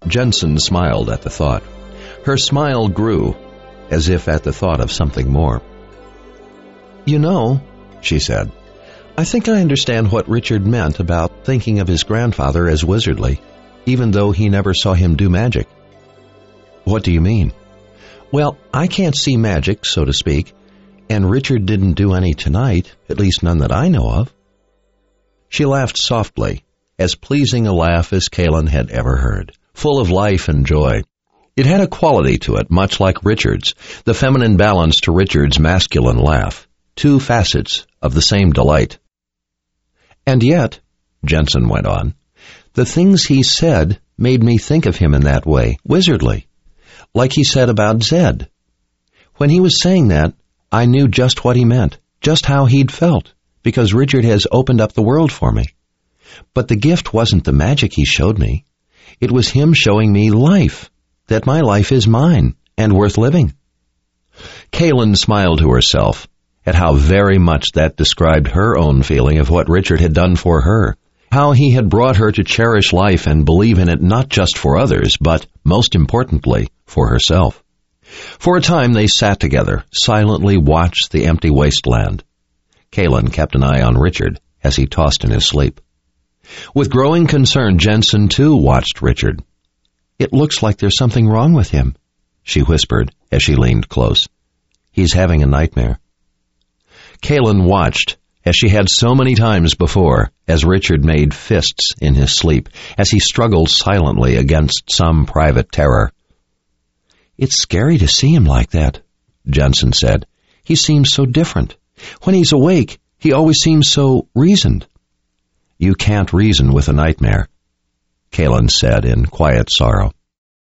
Jensen smiled at the thought. Her smile grew, as if at the thought of something more. "You know," she said, "I think I understand what Richard meant about thinking of his grandfather as wizardly, even though he never saw him do magic." "What do you mean?" "Well, I can't see magic, so to speak, and Richard didn't do any tonight, at least none that I know of." She laughed softly, as pleasing a laugh as Kaelin had ever heard, full of life and joy. It had a quality to it, much like Richard's, the feminine balance to Richard's masculine laugh, two facets of the same delight. "And yet," Jensen went on, "the things he said made me think of him in that way, wizardly, like he said about Zed. When he was saying that, I knew just what he meant, just how he'd felt, because Richard has opened up the world for me. But the gift wasn't the magic he showed me. It was him showing me life, that my life is mine and worth living." Kaelin smiled to herself at how very much that described her own feeling of what Richard had done for her, how he had brought her to cherish life and believe in it not just for others, but, most importantly, for herself. For a time they sat together, silently watched the empty wasteland. Kaelin kept an eye on Richard as he tossed in his sleep. With growing concern, Jensen too watched Richard. "It looks like there's something wrong with him," she whispered as she leaned close. "He's having a nightmare." Kaelin watched, as she had so many times before, as Richard made fists in his sleep, as he struggled silently against some private terror. "It's scary to see him like that," Jensen said. "He seems so different. When he's awake, he always seems so reasoned." "You can't reason with a nightmare," Kaelin said in quiet sorrow.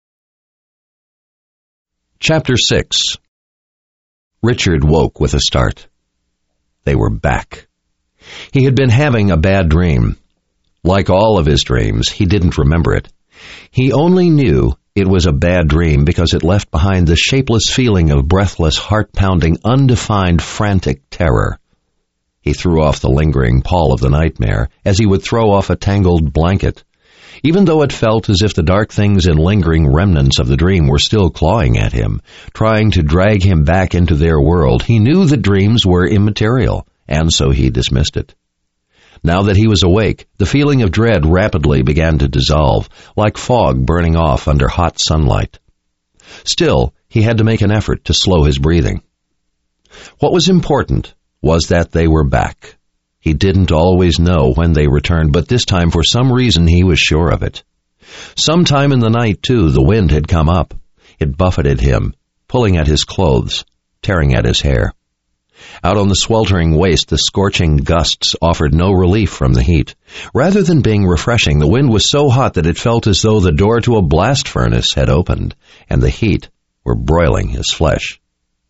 Chapter 6. Richard woke with a start. They were back. He had been having a bad dream. Like all of his dreams, he didn't remember it. He only knew it was a bad dream because it left behind the shapeless feeling of breathless, heart-pounding, undefined, frantic terror. He threw off the lingering pall of the nightmare as he would throw off a tangled blanket. Even though it felt as if the dark things and lingering remnants of the dream were still clawing at him, trying to drag him back into their world, he knew the dreams were immaterial, and so he dismissed it. Now that he was awake, the feeling of dread rapidly began to dissolve, like fog burning off under hot sunlight. Still, he had to make an effort to slow his breathing. What was important was that they were back. He didn't always know when they returned, but this time, for some reason, he was sure of it. Sometime in the night, too, the wind had come up. It buffeted him, pulling at his clothes, tearing at his hair. Out on the sweltering waste, the scorching gusts offered no relief from the heat. Rather than being refreshing, the wind was so hot that it felt as though the door to a blast furnace had opened, and the heat were broiling his flesh.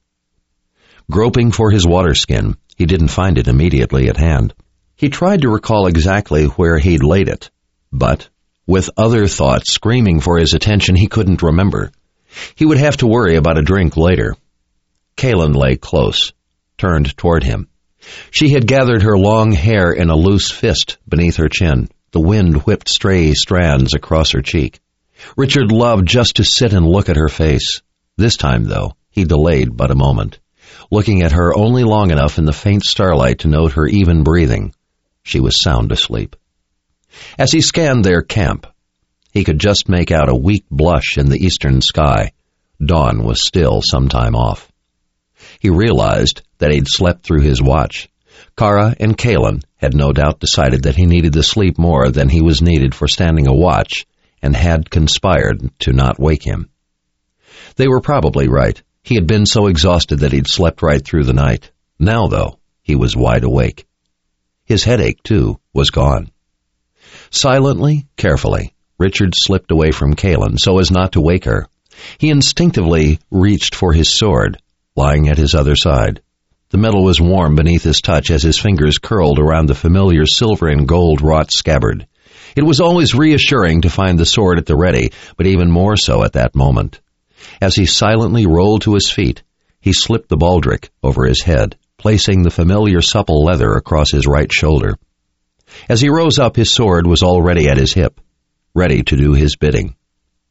Groping for his water skin, he didn't find it immediately at hand. He tried to recall exactly where he'd laid it, but, with other thoughts screaming for his attention, he couldn't remember. He would have to worry about a drink later. Kaelin lay close, turned toward him. She had gathered her long hair in a loose fist beneath her chin. The wind whipped stray strands across her cheek. Richard loved just to sit and look at her face. This time, though, he delayed but a moment, looking at her only long enough in the faint starlight to note her even breathing. She was sound asleep. As he scanned their camp, he could just make out a weak blush in the eastern sky. Dawn was still some time off. He realized that he'd slept through his watch. Kara and Kaelin had no doubt decided that he needed the sleep more than he was needed for standing a watch, and had conspired to not wake him. They were probably right. He had been so exhausted that he'd slept right through the night. Now, though, he was wide awake. His headache, too, was gone. Silently, carefully, Richard slipped away from Kaelin so as not to wake her. He instinctively reached for his sword, lying at his other side. The metal was warm beneath his touch as his fingers curled around the familiar silver and gold wrought scabbard. It was always reassuring to find the sword at the ready, but even more so at that moment. As he silently rolled to his feet, he slipped the baldric over his head, placing the familiar supple leather across his right shoulder. As he rose up, his sword was already at his hip, ready to do his bidding.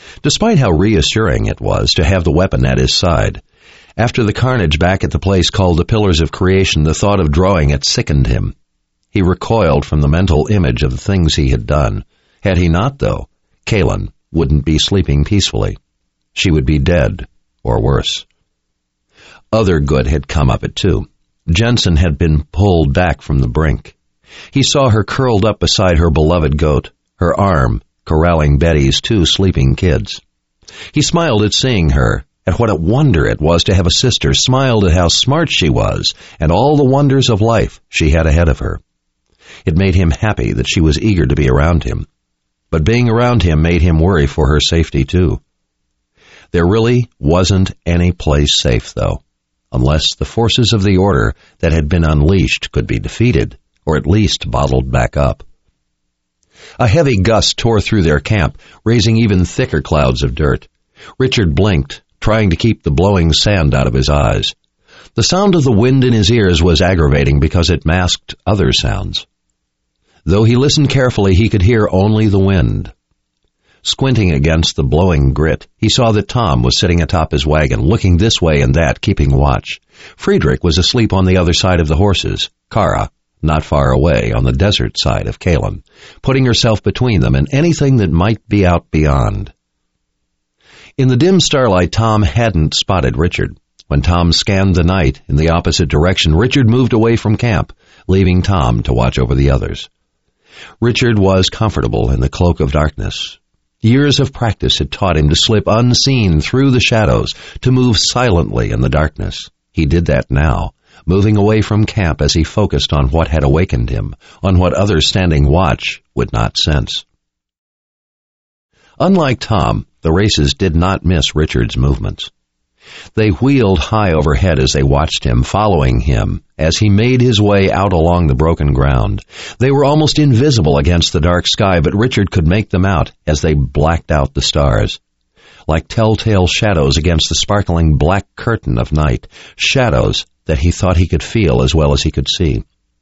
Despite how reassuring it was to have the weapon at his side, after the carnage back at the place called the Pillars of Creation, the thought of drawing it sickened him. He recoiled from the mental image of the things he had done. Had he not, though, Kaylin wouldn't be sleeping peacefully. She would be dead, or worse. Other good had come of it, too. Jensen had been pulled back from the brink. He saw her curled up beside her beloved goat, her arm corralling Betty's 2 sleeping kids. He smiled at seeing her, at what a wonder it was to have a sister, smiled at how smart she was, and all the wonders of life she had ahead of her. It made him happy that she was eager to be around him. But being around him made him worry for her safety, too. There really wasn't any place safe, though, unless the forces of the Order that had been unleashed could be defeated, or at least bottled back up. A heavy gust tore through their camp, raising even thicker clouds of dirt. Richard blinked, trying to keep the blowing sand out of his eyes. The sound of the wind in his ears was aggravating because it masked other sounds. Though he listened carefully, he could hear only the wind. Squinting against the blowing grit, he saw that Tom was sitting atop his wagon, looking this way and that, keeping watch. Friedrich was asleep on the other side of the horses. Kara, not far away, on the desert side of Kaylin, putting herself between them and anything that might be out beyond. In the dim starlight, Tom hadn't spotted Richard. When Tom scanned the night in the opposite direction, Richard moved away from camp, leaving Tom to watch over the others. Richard was comfortable in the cloak of darkness. Years of practice had taught him to slip unseen through the shadows, to move silently in the darkness. He did that now, moving away from camp as he focused on what had awakened him, on what others standing watch would not sense. Unlike Tom, the races did not miss Richard's movements. They wheeled high overhead as they watched him, following him as he made his way out along the broken ground. They were almost invisible against the dark sky, but Richard could make them out as they blacked out the stars. Like telltale shadows against the sparkling black curtain of night, shadows that he thought he could feel as well as he could see.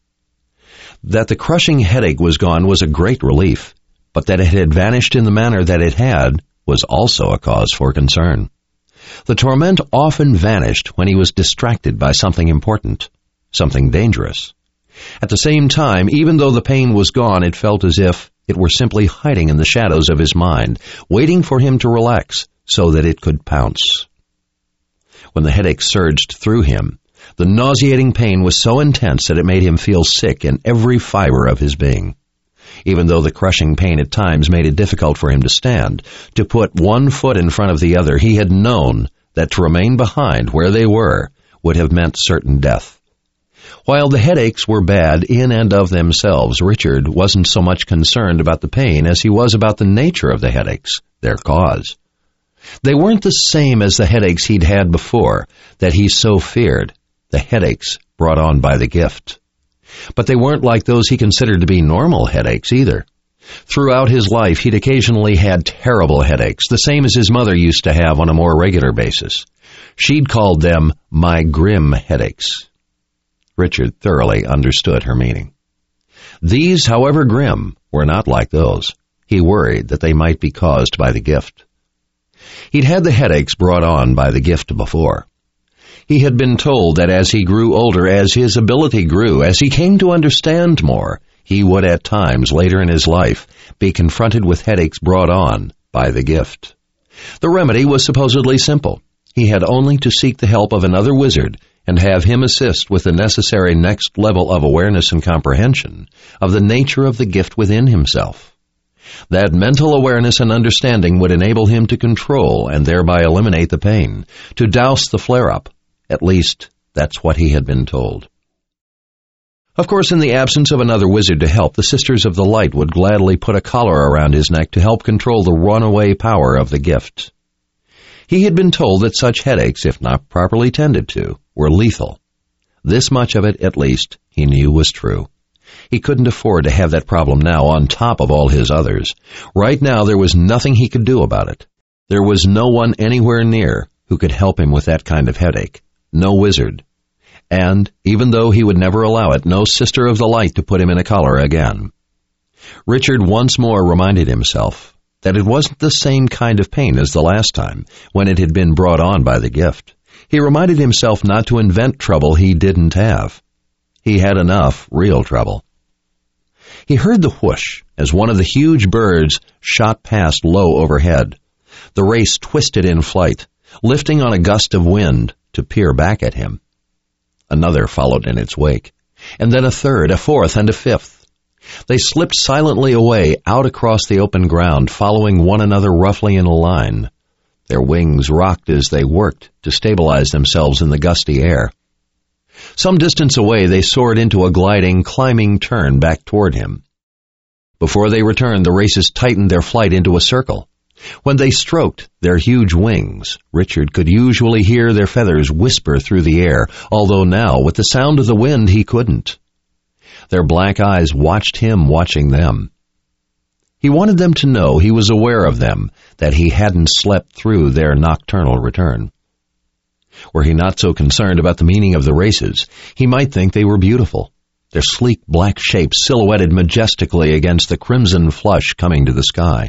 That the crushing headache was gone was a great relief, but that it had vanished in the manner that it had was also a cause for concern. The torment often vanished when he was distracted by something important, something dangerous. At the same time, even though the pain was gone, it felt as if it were simply hiding in the shadows of his mind, waiting for him to relax so that it could pounce. When the headache surged through him, the nauseating pain was so intense that it made him feel sick in every fiber of his being. Even though the crushing pain at times made it difficult for him to stand, to put one foot in front of the other, he had known that to remain behind where they were would have meant certain death. While the headaches were bad in and of themselves, Richard wasn't so much concerned about the pain as he was about the nature of the headaches, their cause. They weren't the same as the headaches he'd had before, that he so feared, the headaches brought on by the gift. But they weren't like those he considered to be normal headaches either. Throughout his life, he'd occasionally had terrible headaches, the same as his mother used to have on a more regular basis. She'd called them my grim headaches. Richard thoroughly understood her meaning. These, however grim, were not like those. He worried that they might be caused by the gift. He'd had the headaches brought on by the gift before. He had been told that as he grew older, as his ability grew, as he came to understand more, he would at times later in his life be confronted with headaches brought on by the gift. The remedy was supposedly simple. He had only to seek the help of another wizard and have him assist with the necessary next level of awareness and comprehension of the nature of the gift within himself. That mental awareness and understanding would enable him to control and thereby eliminate the pain, to douse the flare-up. At least, that's what he had been told. Of course, in the absence of another wizard to help, the Sisters of the Light would gladly put a collar around his neck to help control the runaway power of the gift. He had been told that such headaches, if not properly tended to, were lethal. This much of it, at least, he knew was true. He couldn't afford to have that problem now on top of all his others. Right now, there was nothing he could do about it. There was no one anywhere near who could help him with that kind of headache. No wizard. And, even though he would never allow it, no Sister of the Light to put him in a collar again. Richard once more reminded himself that it wasn't the same kind of pain as the last time, when it had been brought on by the gift. He reminded himself not to invent trouble he didn't have. He had enough real trouble. He heard the whoosh as one of the huge birds shot past low overhead. The race twisted in flight, lifting on a gust of wind to peer back at him. Another followed in its wake, and then a third, a fourth, and a fifth. They slipped silently away out across the open ground, following one another roughly in a line. Their wings rocked as they worked to stabilize themselves in the gusty air. Some distance away, they soared into a gliding, climbing turn back toward him. Before they returned, the races tightened their flight into a circle. When they stroked their huge wings, Richard could usually hear their feathers whisper through the air, although now, with the sound of the wind, he couldn't. Their black eyes watched him watching them. He wanted them to know he was aware of them, that he hadn't slept through their nocturnal return. Were he not so concerned about the meaning of the races, he might think they were beautiful, their sleek black shapes silhouetted majestically against the crimson flush coming to the sky.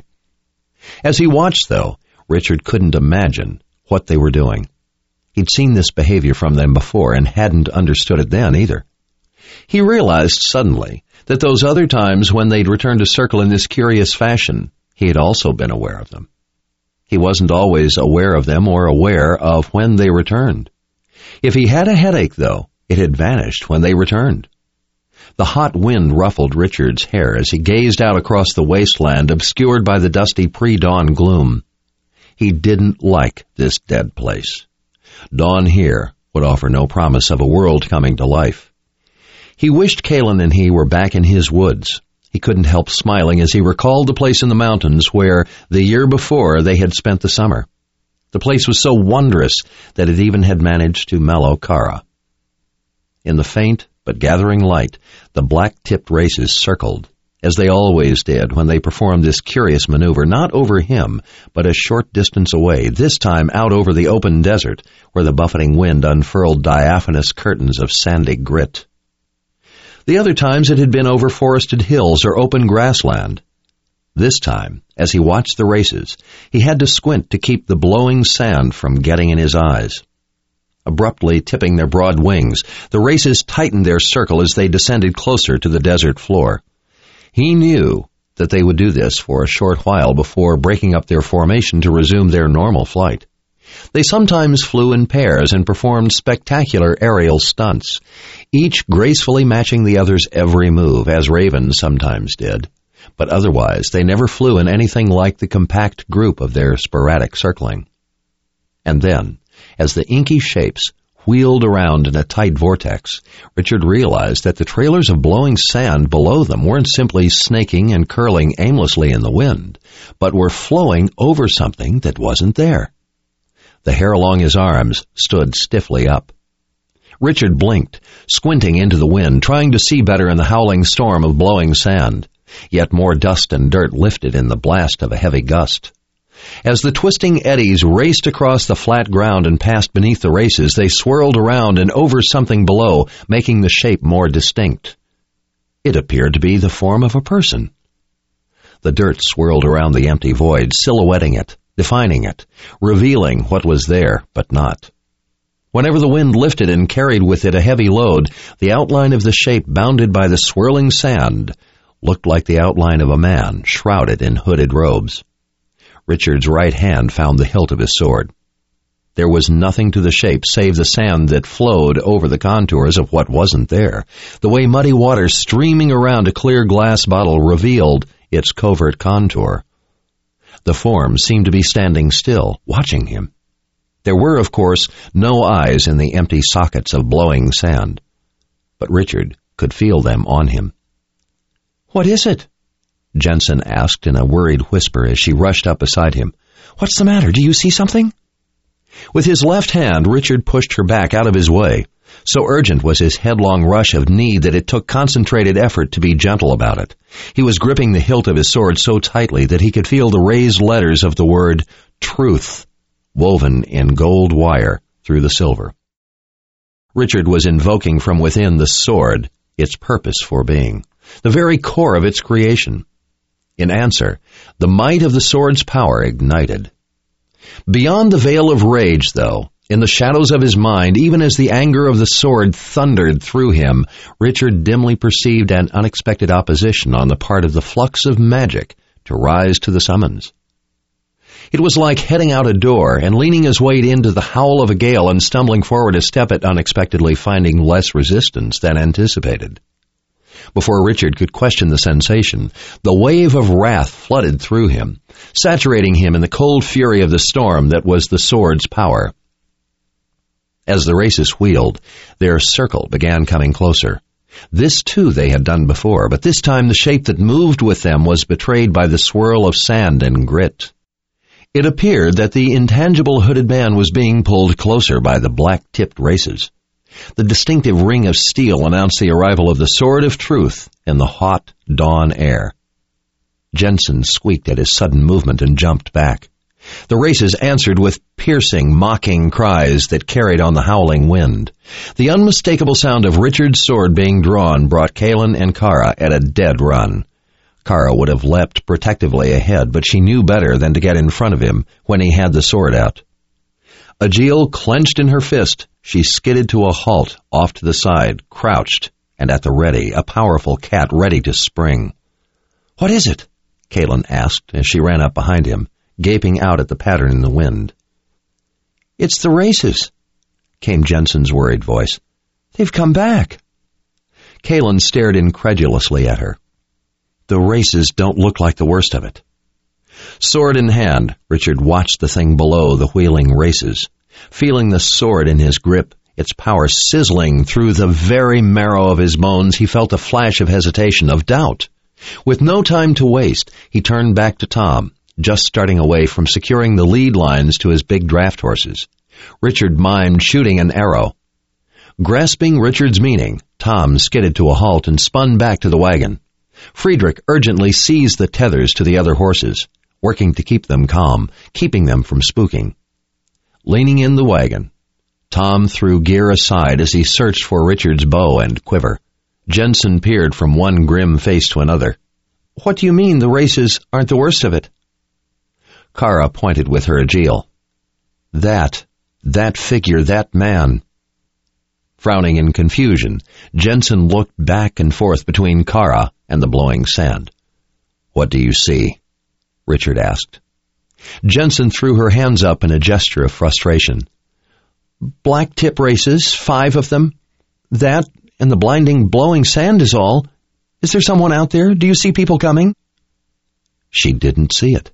As he watched, though, Richard couldn't imagine what they were doing. He'd seen this behavior from them before and hadn't understood it then either. He realized suddenly that those other times when they'd returned to circle in this curious fashion, he had also been aware of them. He wasn't always aware of them or aware of when they returned. If he had a headache, though, it had vanished when they returned. The hot wind ruffled Richard's hair as he gazed out across the wasteland obscured by the dusty pre-dawn gloom. He didn't like this dead place. Dawn here would offer no promise of a world coming to life. He wished Kalin and he were back in his woods. He couldn't help smiling as he recalled the place in the mountains where, the year before, they had spent the summer. The place was so wondrous that it even had managed to mellow Kara. In the faint but gathering light, the black-tipped races circled, as they always did when they performed this curious maneuver, not over him, but a short distance away, this time out over the open desert, where the buffeting wind unfurled diaphanous curtains of sandy grit. The other times it had been over forested hills or open grassland. This time, as he watched the races, he had to squint to keep the blowing sand from getting in his eyes. Abruptly tipping their broad wings, the races tightened their circle as they descended closer to the desert floor. He knew that they would do this for a short while before breaking up their formation to resume their normal flight. They sometimes flew in pairs and performed spectacular aerial stunts, each gracefully matching the other's every move, as ravens sometimes did. But otherwise, they never flew in anything like the compact group of their sporadic circling. And then, as the inky shapes wheeled around in a tight vortex, Richard realized that the trailers of blowing sand below them weren't simply snaking and curling aimlessly in the wind, but were flowing over something that wasn't there. The hair along his arms stood stiffly up. Richard blinked, squinting into the wind, trying to see better in the howling storm of blowing sand. Yet more dust and dirt lifted in the blast of a heavy gust. As the twisting eddies raced across the flat ground and passed beneath the races, they swirled around and over something below, making the shape more distinct. It appeared to be the form of a person. The dirt swirled around the empty void, silhouetting it, defining it, revealing what was there but not. Whenever the wind lifted and carried with it a heavy load, the outline of the shape bounded by the swirling sand looked like the outline of a man shrouded in hooded robes. Richard's right hand found the hilt of his sword. There was nothing to the shape save the sand that flowed over the contours of what wasn't there, the way muddy water streaming around a clear glass bottle revealed its covert contour. The form seemed to be standing still, watching him. There were, of course, no eyes in the empty sockets of blowing sand, but Richard could feel them on him. "What is it?" Jensen asked in a worried whisper as she rushed up beside him. "What's the matter? Do you see something?" With his left hand, Richard pushed her back out of his way. So urgent was his headlong rush of need that it took concentrated effort to be gentle about it. He was gripping the hilt of his sword so tightly that he could feel the raised letters of the word truth woven in gold wire through the silver. Richard was invoking from within the sword its purpose for being, the very core of its creation. In answer, the might of the sword's power ignited. Beyond the veil of rage, though, in the shadows of his mind, even as the anger of the sword thundered through him, Richard dimly perceived an unexpected opposition on the part of the flux of magic to rise to the summons. It was like heading out a door and leaning his weight into the howl of a gale and stumbling forward a step at unexpectedly finding less resistance than anticipated. Before Richard could question the sensation, the wave of wrath flooded through him, saturating him in the cold fury of the storm that was the sword's power. As the races wheeled, their circle began coming closer. This, too, they had done before, but this time the shape that moved with them was betrayed by the swirl of sand and grit. It appeared that the intangible hooded man was being pulled closer by the black-tipped races. The distinctive ring of steel announced the arrival of the Sword of Truth in the hot dawn air. Jensen squeaked at his sudden movement and jumped back. The races answered with piercing, mocking cries that carried on the howling wind. The unmistakable sound of Richard's sword being drawn brought Kaelin and Kara at a dead run. Kara would have leapt protectively ahead, but she knew better than to get in front of him when he had the sword out. Ajeal clenched in her fist, she skidded to a halt off to the side, crouched, and at the ready, a powerful cat ready to spring. "What is it?" Kaelin asked as she ran up behind him, gaping out at the pattern in the wind. "It's the races," came Jensen's worried voice. "They've come back." Kaelin stared incredulously at her. "The races don't look like the worst of it." Sword in hand, Richard watched the thing below the wheeling races. Feeling the sword in his grip, its power sizzling through the very marrow of his bones, he felt a flash of hesitation, of doubt. With no time to waste, he turned back to Tom, just starting away from securing the lead lines to his big draft horses. Richard mimed shooting an arrow. Grasping Richard's meaning, Tom skidded to a halt and spun back to the wagon. Friedrich urgently seized the tethers to the other horses, working to keep them calm, keeping them from spooking. Leaning in the wagon, Tom threw gear aside as he searched for Richard's bow and quiver. Jensen peered from one grim face to another. "What do you mean the races aren't the worst of it?" Kara pointed with her Ajeal. That figure, that man." Frowning in confusion, Jensen looked back and forth between Kara and the blowing sand. "What do you see?" Richard asked. Jensen threw her hands up in a gesture of frustration. "Black tip races, 5 of them. That and the blinding blowing sand is all. Is there someone out there? Do you see people coming?" She didn't see it.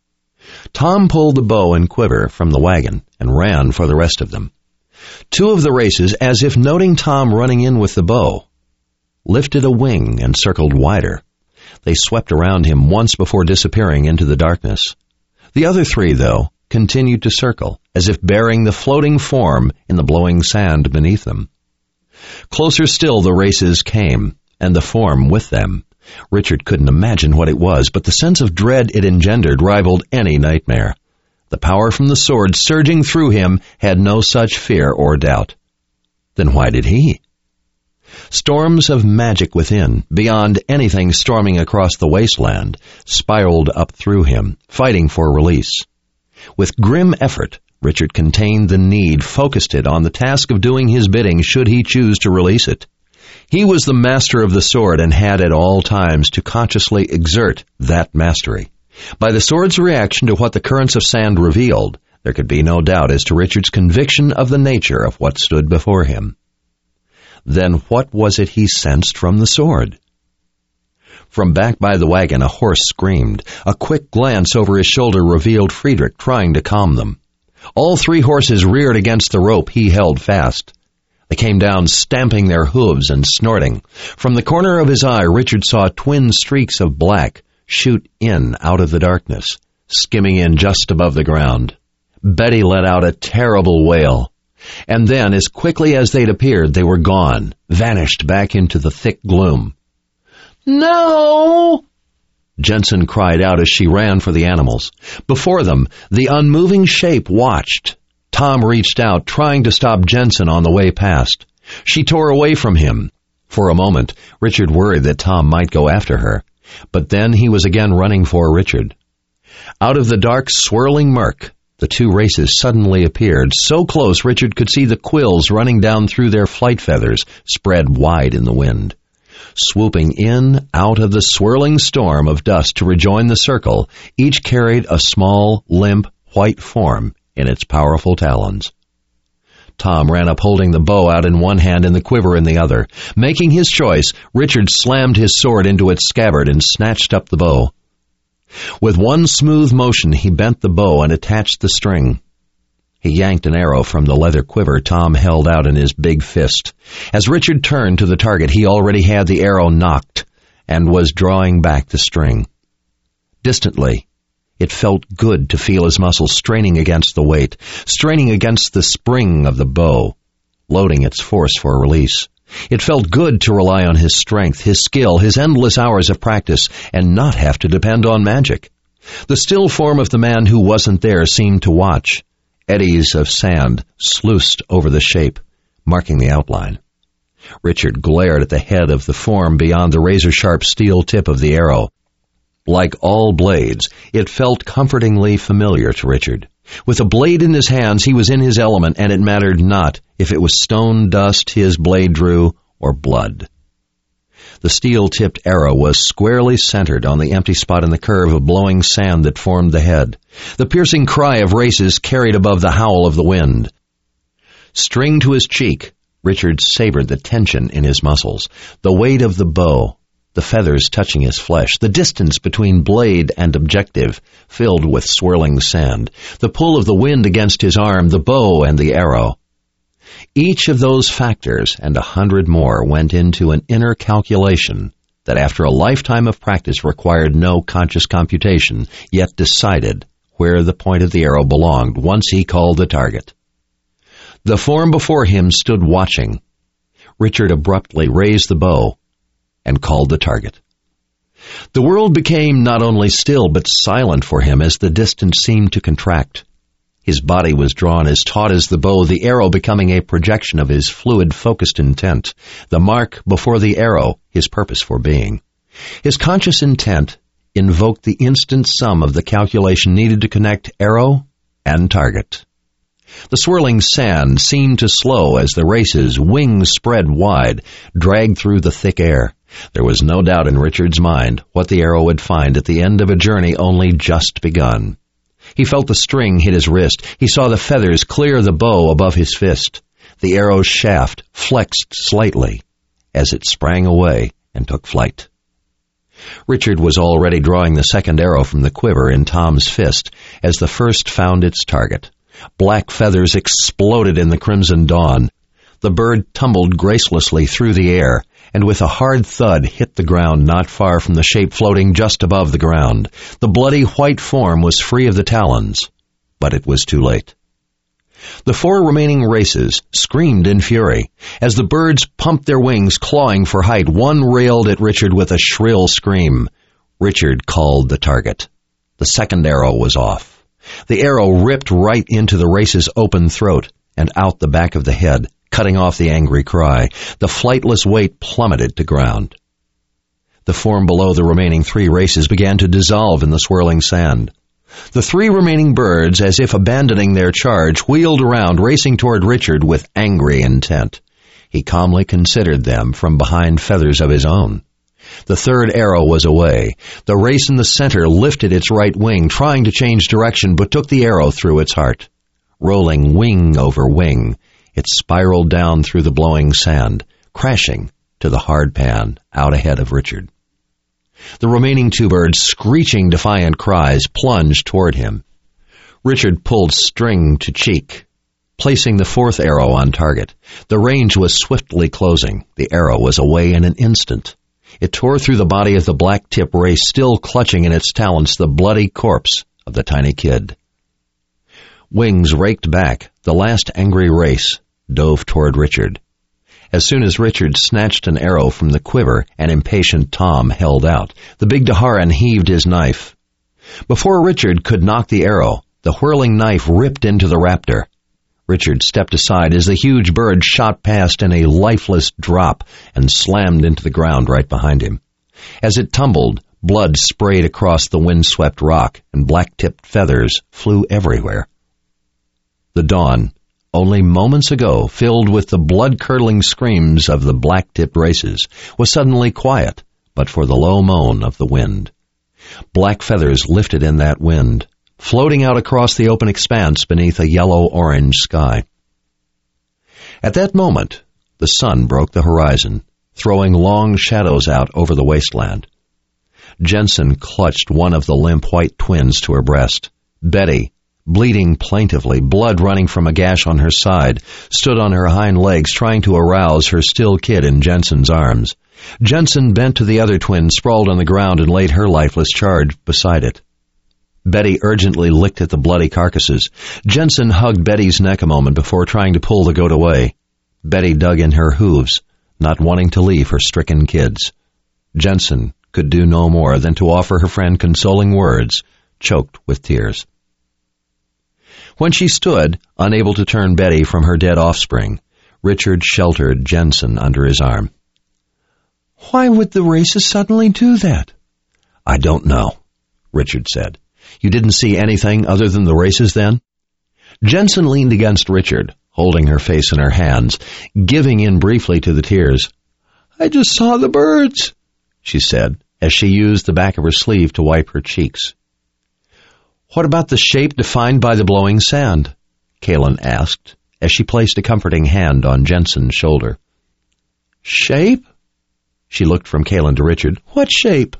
Tom pulled the bow and quiver from the wagon and ran for the rest of them. 2 of the races, as if noting Tom running in with the bow, lifted a wing and circled wider. They swept around him once before disappearing into the darkness. The other 3, though, continued to circle, as if bearing the floating form in the blowing sand beneath them. Closer still the races came, and the form with them. Richard couldn't imagine what it was, but the sense of dread it engendered rivaled any nightmare. The power from the sword surging through him had no such fear or doubt. Then why did he? Storms of magic within, beyond anything storming across the wasteland, spiraled up through him, fighting for release. With grim effort, Richard contained the need, focused it on the task of doing his bidding should he choose to release it. He was the master of the sword and had at all times to consciously exert that mastery. By the sword's reaction to what the currents of sand revealed, there could be no doubt as to Richard's conviction of the nature of what stood before him. Then what was it he sensed from the sword? From back by the wagon, a horse screamed. A quick glance over his shoulder revealed Friedrich trying to calm them. All 3 horses reared against the rope he held fast. They came down, stamping their hooves and snorting. From the corner of his eye, Richard saw twin streaks of black shoot in out of the darkness, skimming in just above the ground. Betty let out a terrible wail. And then, as quickly as they'd appeared, they were gone, vanished back into the thick gloom. "No!" Jensen cried out as she ran for the animals. Before them, the unmoving shape watched. Tom reached out, trying to stop Jensen on the way past. She tore away from him. For a moment, Richard worried that Tom might go after her. But then he was again running for Richard. Out of the dark, swirling murk, the two races suddenly appeared, so close Richard could see the quills running down through their flight feathers, spread wide in the wind. Swooping in, out of the swirling storm of dust to rejoin the circle, each carried a small, limp, white form in its powerful talons. Tom ran up holding the bow out in one hand and the quiver in the other. Making his choice, Richard slammed his sword into its scabbard and snatched up the bow. With one smooth motion, he bent the bow and attached the string. He yanked an arrow from the leather quiver Tom held out in his big fist. As Richard turned to the target, he already had the arrow nocked and was drawing back the string. Distantly, it felt good to feel his muscles straining against the weight, straining against the spring of the bow, loading its force for release. It felt good to rely on his strength, his skill, his endless hours of practice, and not have to depend on magic. The still form of the man who wasn't there seemed to watch. Eddies of sand sluiced over the shape, marking the outline. Richard glared at the head of the form beyond the razor-sharp steel tip of the arrow. Like all blades, it felt comfortingly familiar to Richard. With a blade in his hands, he was in his element, and it mattered not if it was stone dust his blade drew or blood. The steel-tipped arrow was squarely centered on the empty spot in the curve of blowing sand that formed the head. The piercing cry of races carried above the howl of the wind. String to his cheek, Richard savored the tension in his muscles, the weight of the bow, the feathers touching his flesh, the distance between blade and objective filled with swirling sand, the pull of the wind against his arm, the bow and the arrow. Each of those factors and 100 more went into an inner calculation that after a lifetime of practice required no conscious computation, yet decided where the point of the arrow belonged once he called the target. The form before him stood watching. Richard abruptly raised the bow and called the target. The world became not only still but silent for him as the distance seemed to contract. His body was drawn as taut as the bow, the arrow becoming a projection of his fluid, focused intent, the mark before the arrow, his purpose for being. His conscious intent invoked the instant sum of the calculation needed to connect arrow and target. The swirling sand seemed to slow as the race's wings spread wide, dragged through the thick air. There was no doubt in Richard's mind what the arrow would find at the end of a journey only just begun. He felt the string hit his wrist. He saw the feathers clear the bow above his fist. The arrow's shaft flexed slightly as it sprang away and took flight. Richard was already drawing the second arrow from the quiver in Tom's fist as the first found its target. Black feathers exploded in the crimson dawn. The bird tumbled gracelessly through the air, and with a hard thud hit the ground not far from the shape floating just above the ground. The bloody white form was free of the talons, but it was too late. The 4 remaining races screamed in fury. As the birds pumped their wings, clawing for height, one railed at Richard with a shrill scream. Richard called the target. The second arrow was off. The arrow ripped right into the race's open throat and out the back of the head, cutting off the angry cry. The flightless weight plummeted to ground. The form below the remaining 3 races began to dissolve in the swirling sand. The 3 remaining birds, as if abandoning their charge, wheeled around, racing toward Richard with angry intent. He calmly considered them from behind feathers of his own. The third arrow was away. The race in the center lifted its right wing, trying to change direction, but took the arrow through its heart. Rolling wing over wing, it spiraled down through the blowing sand, crashing to the hard pan out ahead of Richard. The remaining 2 birds, screeching defiant cries, plunged toward him. Richard pulled string to cheek, placing the 4th arrow on target. The range was swiftly closing. The arrow was away in an instant. It tore through the body of the black-tip race, still clutching in its talons the bloody corpse of the tiny kid. Wings raked back, the last angry race dove toward Richard. As soon as Richard snatched an arrow from the quiver, an impatient Tom held out. The big Daharan heaved his knife. Before Richard could knock the arrow, the whirling knife ripped into the raptor. Richard stepped aside as the huge bird shot past in a lifeless drop and slammed into the ground right behind him. As it tumbled, Blood sprayed across the wind-swept rock, and black-tipped feathers flew everywhere. The dawn, only moments ago filled with the blood-curdling screams of the black-tipped races, was suddenly quiet, but for the low moan of the wind. Black feathers lifted in that wind, floating out across the open expanse beneath a yellow-orange sky. At that moment, the sun broke the horizon, throwing long shadows out over the wasteland. Jensen clutched one of the limp white twins to her breast. Betty, bleeding plaintively, blood running from a gash on her side, stood on her hind legs trying to arouse her still kid in Jensen's arms. Jensen bent to the other twin sprawled on the ground and laid her lifeless charge beside it. Betty urgently licked at the bloody carcasses. Jensen hugged Betty's neck a moment before trying to pull the goat away. Betty dug in her hooves, not wanting to leave her stricken kids. Jensen could do no more than to offer her friend consoling words, choked with tears. When she stood, unable to turn Betty from her dead offspring, Richard sheltered Jensen under his arm. "Why would the races suddenly do that?" "I don't know," Richard said. "You didn't see anything other than the races then?" Jensen leaned against Richard, holding her face in her hands, giving in briefly to the tears. "I just saw the birds," she said, as she used the back of her sleeve to wipe her cheeks. "What about the shape defined by the blowing sand?" Kaelin asked, as she placed a comforting hand on Jensen's shoulder. "Shape?" She looked from Kaelin to Richard. "What shape?"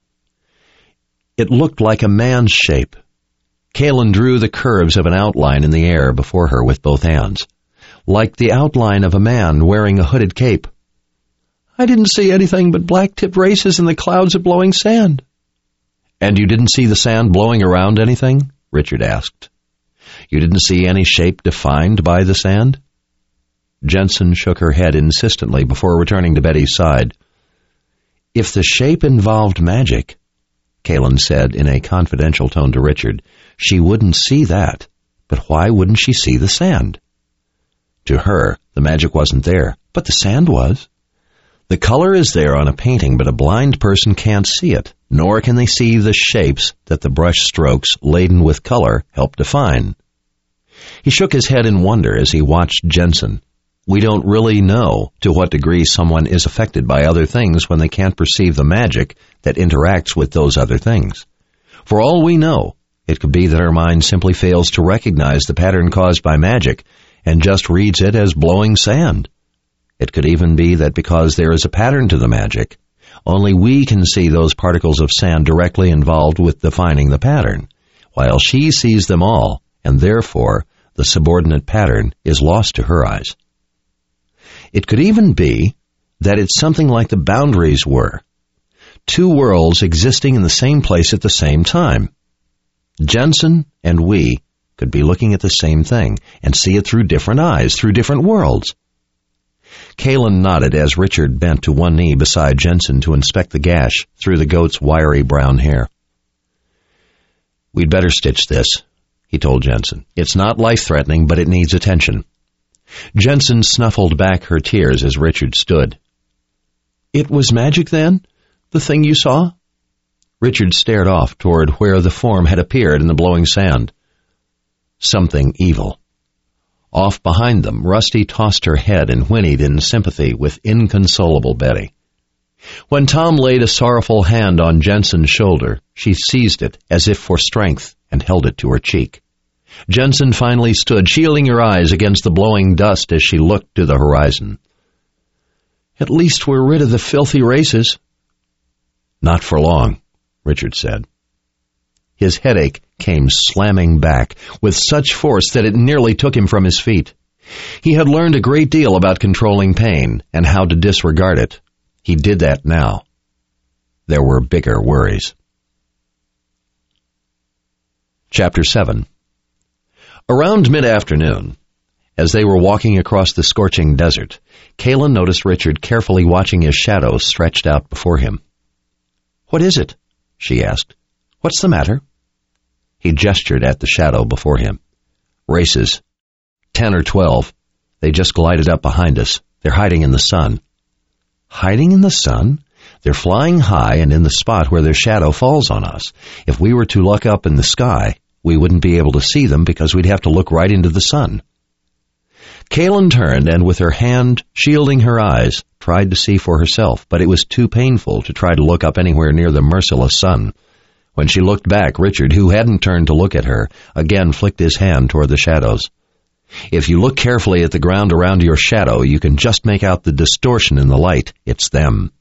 It looked like a man's shape. Kaelin drew the curves of an outline in the air before her with both hands, like the outline of a man wearing a hooded cape. "I didn't see anything but black-tipped races in the clouds of blowing sand." "And you didn't see the sand blowing around anything?" Richard asked. "You didn't see any shape defined by the sand?" Jensen shook her head insistently before returning to Betty's side. "If the shape involved magic," Kaelin said in a confidential tone to Richard, "she wouldn't see that. But why wouldn't she see the sand?" To her, the magic wasn't there, but the sand was. The color is there on a painting, but a blind person can't see it, nor can they see the shapes that the brush strokes laden with color help define. He shook his head in wonder as he watched Jensen. We don't really know to what degree someone is affected by other things when they can't perceive the magic that interacts with those other things. For all we know, it could be that our mind simply fails to recognize the pattern caused by magic and just reads it as blowing sand. It could even be that because there is a pattern to the magic, only we can see those particles of sand directly involved with defining the pattern, while she sees them all, and therefore the subordinate pattern is lost to her eyes. It could even be that it's something like the boundaries were, two worlds existing in the same place at the same time. Jensen and we could be looking at the same thing and see it through different eyes, through different worlds. Kaelin nodded as Richard bent to one knee beside Jensen to inspect the gash through the goat's wiry brown hair. "We'd better stitch this," he told Jensen. "It's not life-threatening, but it needs attention." Jensen snuffled back her tears as Richard stood. "It was magic then? The thing you saw?" Richard stared off toward where the form had appeared in the blowing sand. "Something evil." Off behind them, Rusty tossed her head and whinnied in sympathy with inconsolable Betty. When Tom laid a sorrowful hand on Jensen's shoulder, she seized it as if for strength and held it to her cheek. Jensen finally stood, shielding her eyes against the blowing dust as she looked to the horizon. "At least we're rid of the filthy races." "Not for long," Richard said. His headache came slamming back with such force that it nearly took him from his feet. He had learned a great deal about controlling pain and how to disregard it. He did that now. There were bigger worries. Chapter 7. Around mid-afternoon, as they were walking across the scorching desert, Kaelin noticed Richard carefully watching his shadow stretched out before him. "What is it?" she asked. "What's the matter?" He gestured at the shadow before him. "Races. 10 or 12. They just glided up behind us. They're hiding in the sun." "Hiding in the sun? They're flying high and in the spot where their shadow falls on us. If we were to look up in the sky, we wouldn't be able to see them because we'd have to look right into the sun." Kaylin turned and, with her hand shielding her eyes, tried to see for herself, but it was too painful to try to look up anywhere near the merciless sun. When she looked back, Richard, who hadn't turned to look at her, again flicked his hand toward the shadows. "If you look carefully at the ground around your shadow, you can just make out the distortion in the light. It's them."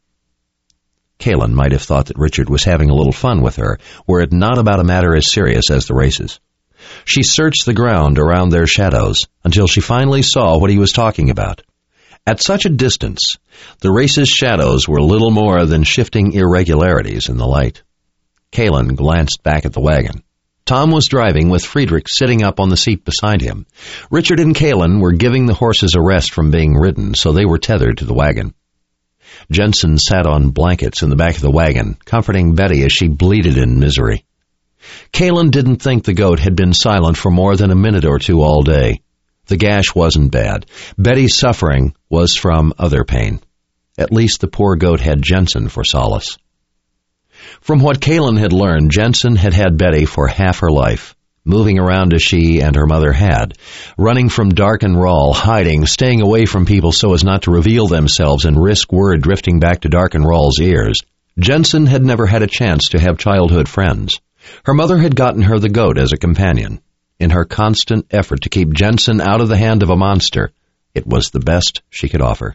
Kaylin might have thought that Richard was having a little fun with her, were it not about a matter as serious as the races. She searched the ground around their shadows until she finally saw what he was talking about. At such a distance, the race's shadows were little more than shifting irregularities in the light. Kaylin glanced back at the wagon. Tom was driving with Friedrich sitting up on the seat beside him. Richard and Kaylin were giving the horses a rest from being ridden, so they were tethered to the wagon. Jensen sat on blankets in the back of the wagon, comforting Betty as she bleated in misery. Kaylin didn't think the goat had been silent for more than a minute or two all day. The gash wasn't bad. Betty's suffering was from other pain. At least the poor goat had Jensen for solace. From what Kaylin had learned, Jensen had had Betty for half her life, moving around as she and her mother had, running from dark and Rawl, hiding, staying away from people so as not to reveal themselves and risk word drifting back to Dark and Rawl's ears. Jensen had never had a chance to have childhood friends. Her mother had gotten her the goat as a companion. In her constant effort to keep Jensen out of the hand of a monster, it was the best she could offer.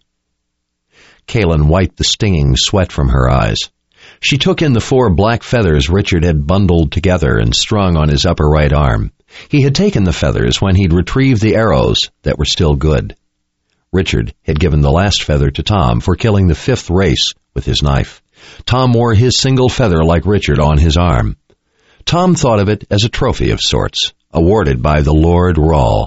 Kaylin wiped the stinging sweat from her eyes. She took in the 4 black feathers Richard had bundled together and strung on his upper right arm. He had taken the feathers when he'd retrieved the arrows that were still good. Richard had given the last feather to Tom for killing the 5th race with his knife. Tom wore his single feather like Richard on his arm. Tom thought of it as a trophy of sorts, awarded by the Lord Rawl.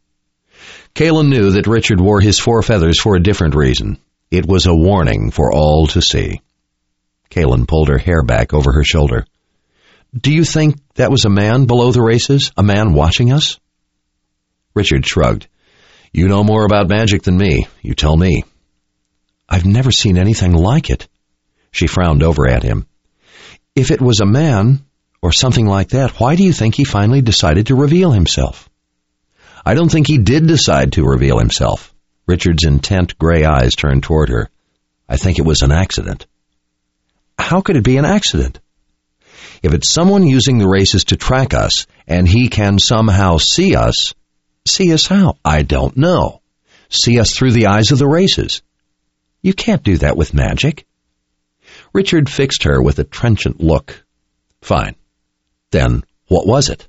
Kaylin knew that Richard wore his 4 feathers for a different reason. It was a warning for all to see. Kaylin pulled her hair back over her shoulder. "Do you think that was a man below the races? A man watching us?" Richard shrugged. "You know more about magic than me. You tell me." "I've never seen anything like it." She frowned over at him. "If it was a man, or something like that, why do you think he finally decided to reveal himself?" "I don't think he did decide to reveal himself." Richard's intent gray eyes turned toward her. "I think it was an accident." "How could it be an accident?" "If it's someone using the races to track us, and he can somehow see us..." "See us how?" "I don't know. See us through the eyes of the races." "You can't do that with magic." Richard fixed her with a trenchant look. "Fine. Then what was it?"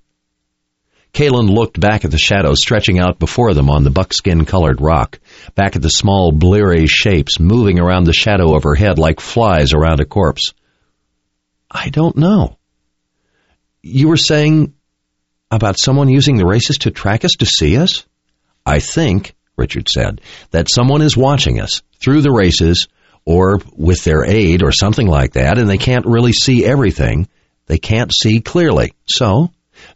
Kaylin looked back at the shadows stretching out before them on the buckskin-colored rock, back at the small, bleary shapes moving around the shadow of her head like flies around a corpse. "I don't know." "You were saying about someone using the races to track us, to see us?" "I think," Richard said, "that someone is watching us through the races or with their aid or something like that, and they can't really see everything. They can't see clearly. So,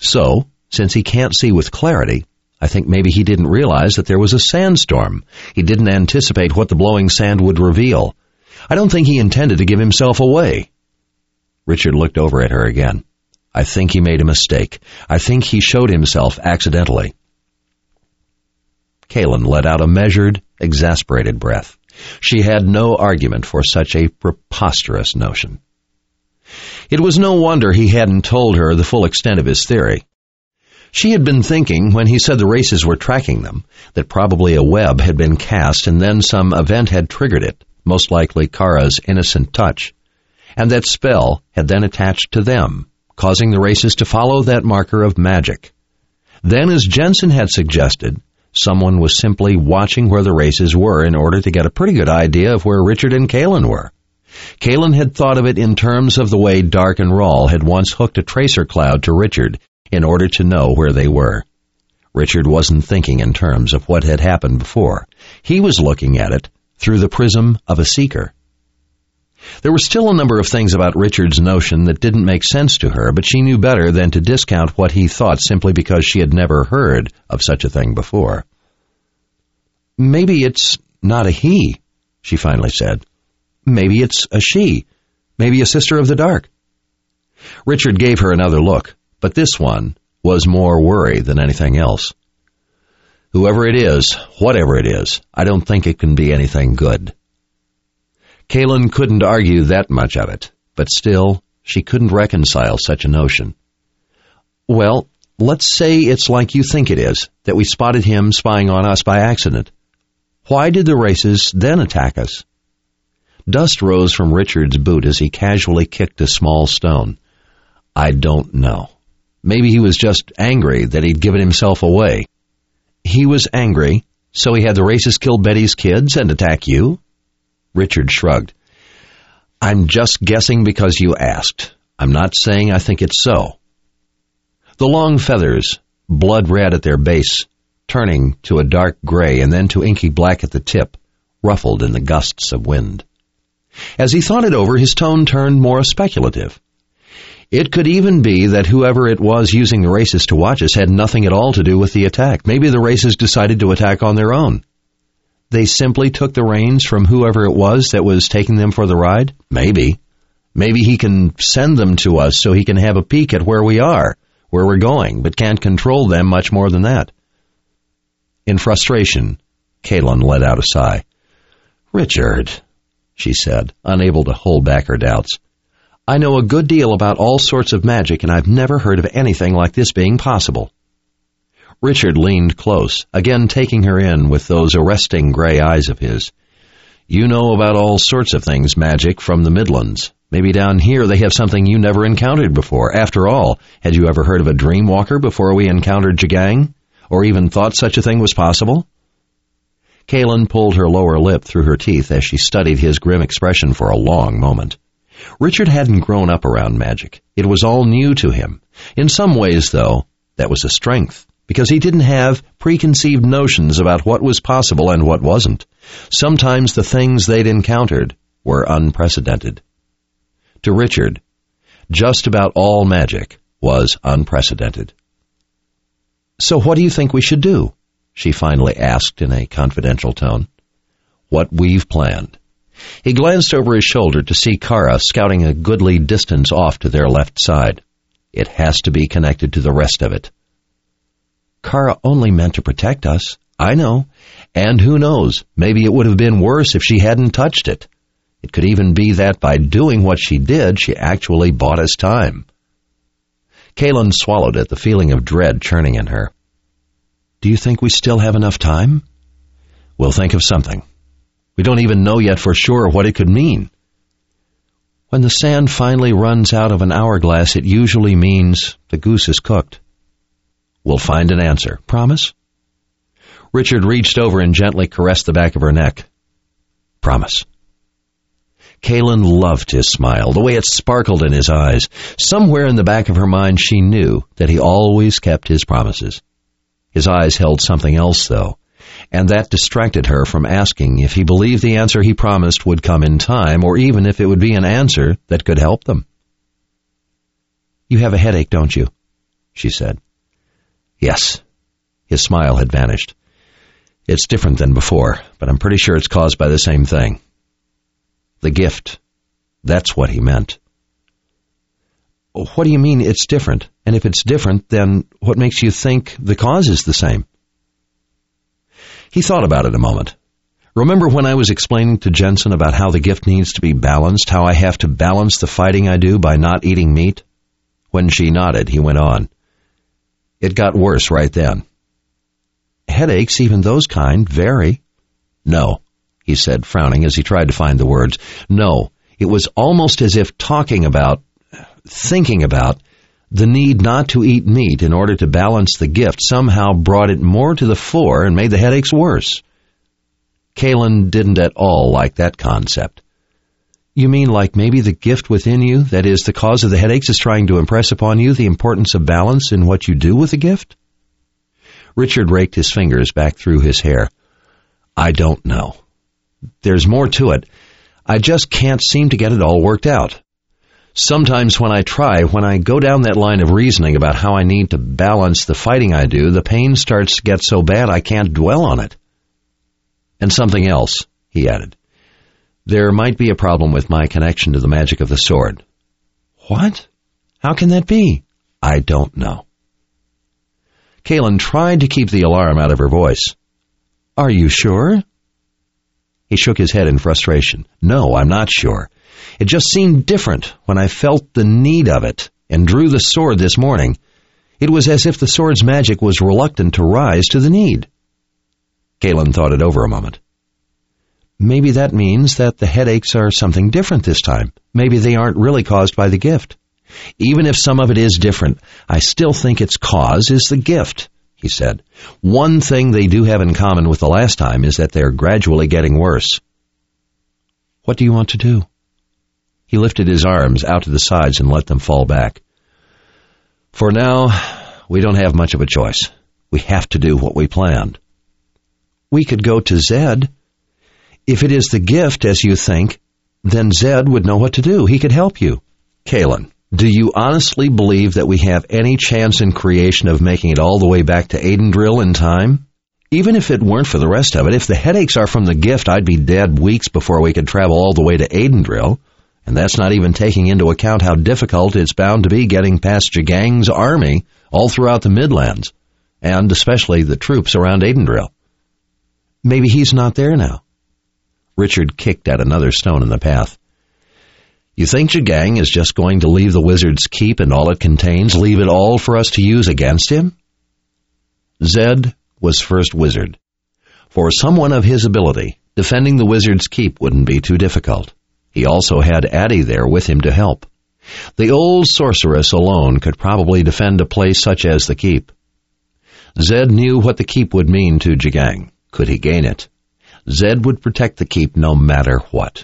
since he can't see with clarity, I think maybe he didn't realize that there was a sandstorm. He didn't anticipate what the blowing sand would reveal. I don't think he intended to give himself away." Richard looked over at her again. "I think he made a mistake. I think he showed himself accidentally." Kaylin let out a measured, exasperated breath. She had no argument for such a preposterous notion. It was no wonder he hadn't told her the full extent of his theory. She had been thinking, when he said the races were tracking them, that probably a web had been cast and then some event had triggered it, most likely Kara's innocent touch, and that spell had then attached to them, causing the races to follow that marker of magic. Then, as Jensen had suggested, someone was simply watching where the races were in order to get a pretty good idea of where Richard and Kaylin were. Kaylin had thought of it in terms of the way Dark and Rawl had once hooked a tracer cloud to Richard in order to know where they were. Richard wasn't thinking in terms of what had happened before. He was looking at it through the prism of a seeker. There were still a number of things about Richard's notion that didn't make sense to her, but she knew better than to discount what he thought simply because she had never heard of such a thing before. "Maybe it's not a he," she finally said. Maybe it's a she. Maybe a sister of the dark. Richard gave her another look, but this one was more worry than anything else. Whoever it is, whatever it is, I don't think it can be anything good. Kaylin couldn't argue that much of it, but still, she couldn't reconcile such a notion. Well, let's say it's like you think it is, that we spotted him spying on us by accident. Why did the races then attack us? Dust rose from Richard's boot as he casually kicked a small stone. I don't know. Maybe he was just angry that he'd given himself away. He was angry, so he had the races kill Betty's kids and attack you? Richard shrugged. I'm just guessing because you asked. I'm not saying I think it's so. The long feathers, blood red at their base, turning to a dark gray and then to inky black at the tip, ruffled in the gusts of wind. As he thought it over, his tone turned more speculative. It could even be that whoever it was using the races to watch us had nothing at all to do with the attack. Maybe the races decided to attack on their own. They simply took the reins from whoever it was that was taking them for the ride? Maybe. Maybe he can send them to us so he can have a peek at where we are, where we're going, but can't control them much more than that. In frustration, Kaylin let out a sigh. Richard, she said, unable to hold back her doubts. I know a good deal about all sorts of magic, and I've never heard of anything like this being possible. Richard leaned close, again taking her in with those arresting gray eyes of his. You know about all sorts of things magic from the Midlands. Maybe down here they have something you never encountered before. After all, had you ever heard of a dream walker before we encountered Jagang? Or even thought such a thing was possible? Kaylin pulled her lower lip through her teeth as she studied his grim expression for a long moment. Richard hadn't grown up around magic. It was all new to him. In some ways, though, that was a strength, because he didn't have preconceived notions about what was possible and what wasn't. Sometimes the things they'd encountered were unprecedented. To Richard, just about all magic was unprecedented. So what do you think we should do? She finally asked in a confidential tone. What we've planned. He glanced over his shoulder to see Kara scouting a goodly distance off to their left side. It has to be connected to the rest of it. Kara only meant to protect us. I know. And who knows, maybe it would have been worse if she hadn't touched it. It could even be that by doing what she did, she actually bought us time. Kaylin swallowed at the feeling of dread churning in her. Do you think we still have enough time? We'll think of something. We don't even know yet for sure what it could mean. When the sand finally runs out of an hourglass, it usually means the goose is cooked. We'll find an answer. Promise? Richard reached over and gently caressed the back of her neck. Promise. Kaylin loved his smile, the way it sparkled in his eyes. Somewhere in the back of her mind she knew that he always kept his promises. His eyes held something else, though, and that distracted her from asking if he believed the answer he promised would come in time, or even if it would be an answer that could help them. You have a headache, don't you? She said. Yes. His smile had vanished. It's different than before, but I'm pretty sure it's caused by the same thing. The gift. That's what he meant. What do you mean it's different? And if it's different, then what makes you think the cause is the same? He thought about it a moment. Remember when I was explaining to Jensen about how the gift needs to be balanced, how I have to balance the fighting I do by not eating meat? When she nodded, he went on. It got worse right then. Headaches, even those kind, vary. No, he said, frowning as he tried to find the words. No, it was almost as if thinking about, the need not to eat meat in order to balance the gift somehow brought it more to the fore and made the headaches worse. Kaylin didn't at all like that concept. You mean like maybe the gift within you, that is, the cause of the headaches, is trying to impress upon you the importance of balance in what you do with the gift? Richard raked his fingers back through his hair. I don't know. There's more to it. I just can't seem to get it all worked out. Sometimes when I try, when I go down that line of reasoning about how I need to balance the fighting I do, the pain starts to get so bad I can't dwell on it. And something else, he added. There might be a problem with my connection to the magic of the sword. What? How can that be? I don't know. Kalin tried to keep the alarm out of her voice. Are you sure? He shook his head in frustration. No, I'm not sure. It just seemed different when I felt the need of it and drew the sword this morning. It was as if the sword's magic was reluctant to rise to the need. Kalin thought it over a moment. Maybe that means that the headaches are something different this time. Maybe they aren't really caused by the gift. Even if some of it is different, I still think its cause is the gift, he said. One thing they do have in common with the last time is that they're gradually getting worse. What do you want to do? He lifted his arms out to the sides and let them fall back. For now, we don't have much of a choice. We have to do what we planned. We could go to Zed. If it is the gift, as you think, then Zed would know what to do. He could help you. Kalin, do you honestly believe that we have any chance in creation of making it all the way back to Aidendrill in time? Even if it weren't for the rest of it, if the headaches are from the gift, I'd be dead weeks before we could travel all the way to Aidendrill. And that's not even taking into account how difficult it's bound to be getting past Jagang's army all throughout the Midlands, and especially the troops around Aidendrill. Maybe he's not there now. Richard kicked at another stone in the path. You think Jagang is just going to leave the wizard's keep and all it contains, leave it all for us to use against him? Zed was first wizard. For someone of his ability, defending the wizard's keep wouldn't be too difficult. He also had Addy there with him to help. The old sorceress alone could probably defend a place such as the keep. Zed knew what the keep would mean to Jagang. Could he gain it? Zed would protect the keep no matter what.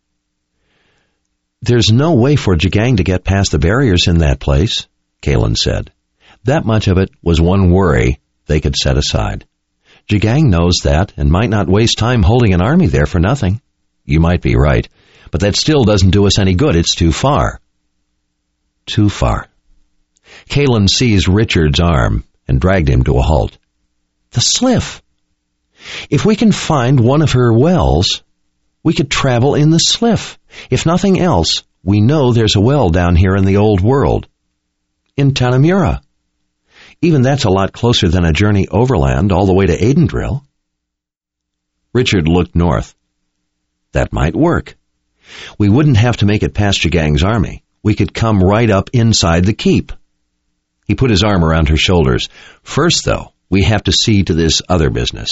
There's no way for Jagang to get past the barriers in that place, Kalin said. That much of it was one worry they could set aside. Jagang knows that and might not waste time holding an army there for nothing. You might be right, but that still doesn't do us any good. It's too far. Too far. Kalin seized Richard's arm and dragged him to a halt. The Sliff. If we can find one of her wells, we could travel in the Sliff. If nothing else, we know there's a well down here in the old world. In Tanamura. Even that's a lot closer than a journey overland all the way to Aidendrill. Richard looked north. That might work. We wouldn't have to make it past Jagang's army. We could come right up inside the keep. He put his arm around her shoulders. First, though, we have to see to this other business.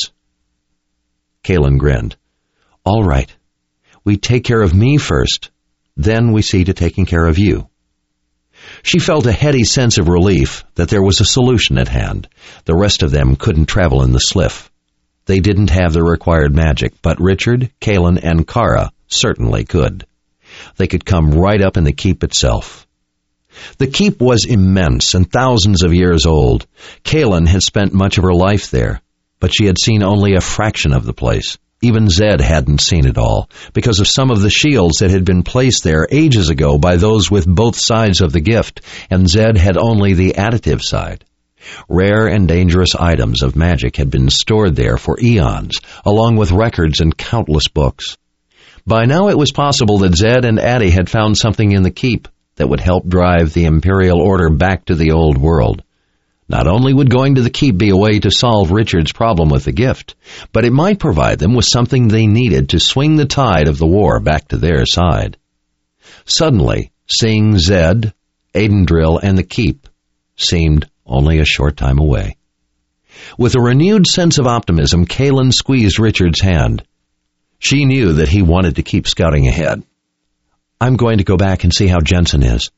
Kalin grinned. All right. We take care of me first, then we see to taking care of you. She felt a heady sense of relief that there was a solution at hand. The rest of them couldn't travel in the Sliff. They didn't have the required magic, but Richard, Kalin, and Kara certainly could. They could come right up in the keep itself. The keep was immense and thousands of years old. Kalin had spent much of her life there, but she had seen only a fraction of the place. Even Zed hadn't seen it all, because of some of the shields that had been placed there ages ago by those with both sides of the gift, and Zed had only the additive side. Rare and dangerous items of magic had been stored there for eons, along with records and countless books. By now it was possible that Zed and Addy had found something in the keep that would help drive the Imperial Order back to the old world. Not only would going to the keep be a way to solve Richard's problem with the gift, but it might provide them with something they needed to swing the tide of the war back to their side. Suddenly, seeing Zed, Aidendrill, and the keep seemed only a short time away. With a renewed sense of optimism, Kalin squeezed Richard's hand. She knew that he wanted to keep scouting ahead. I'm going to go back and see how Jensen is.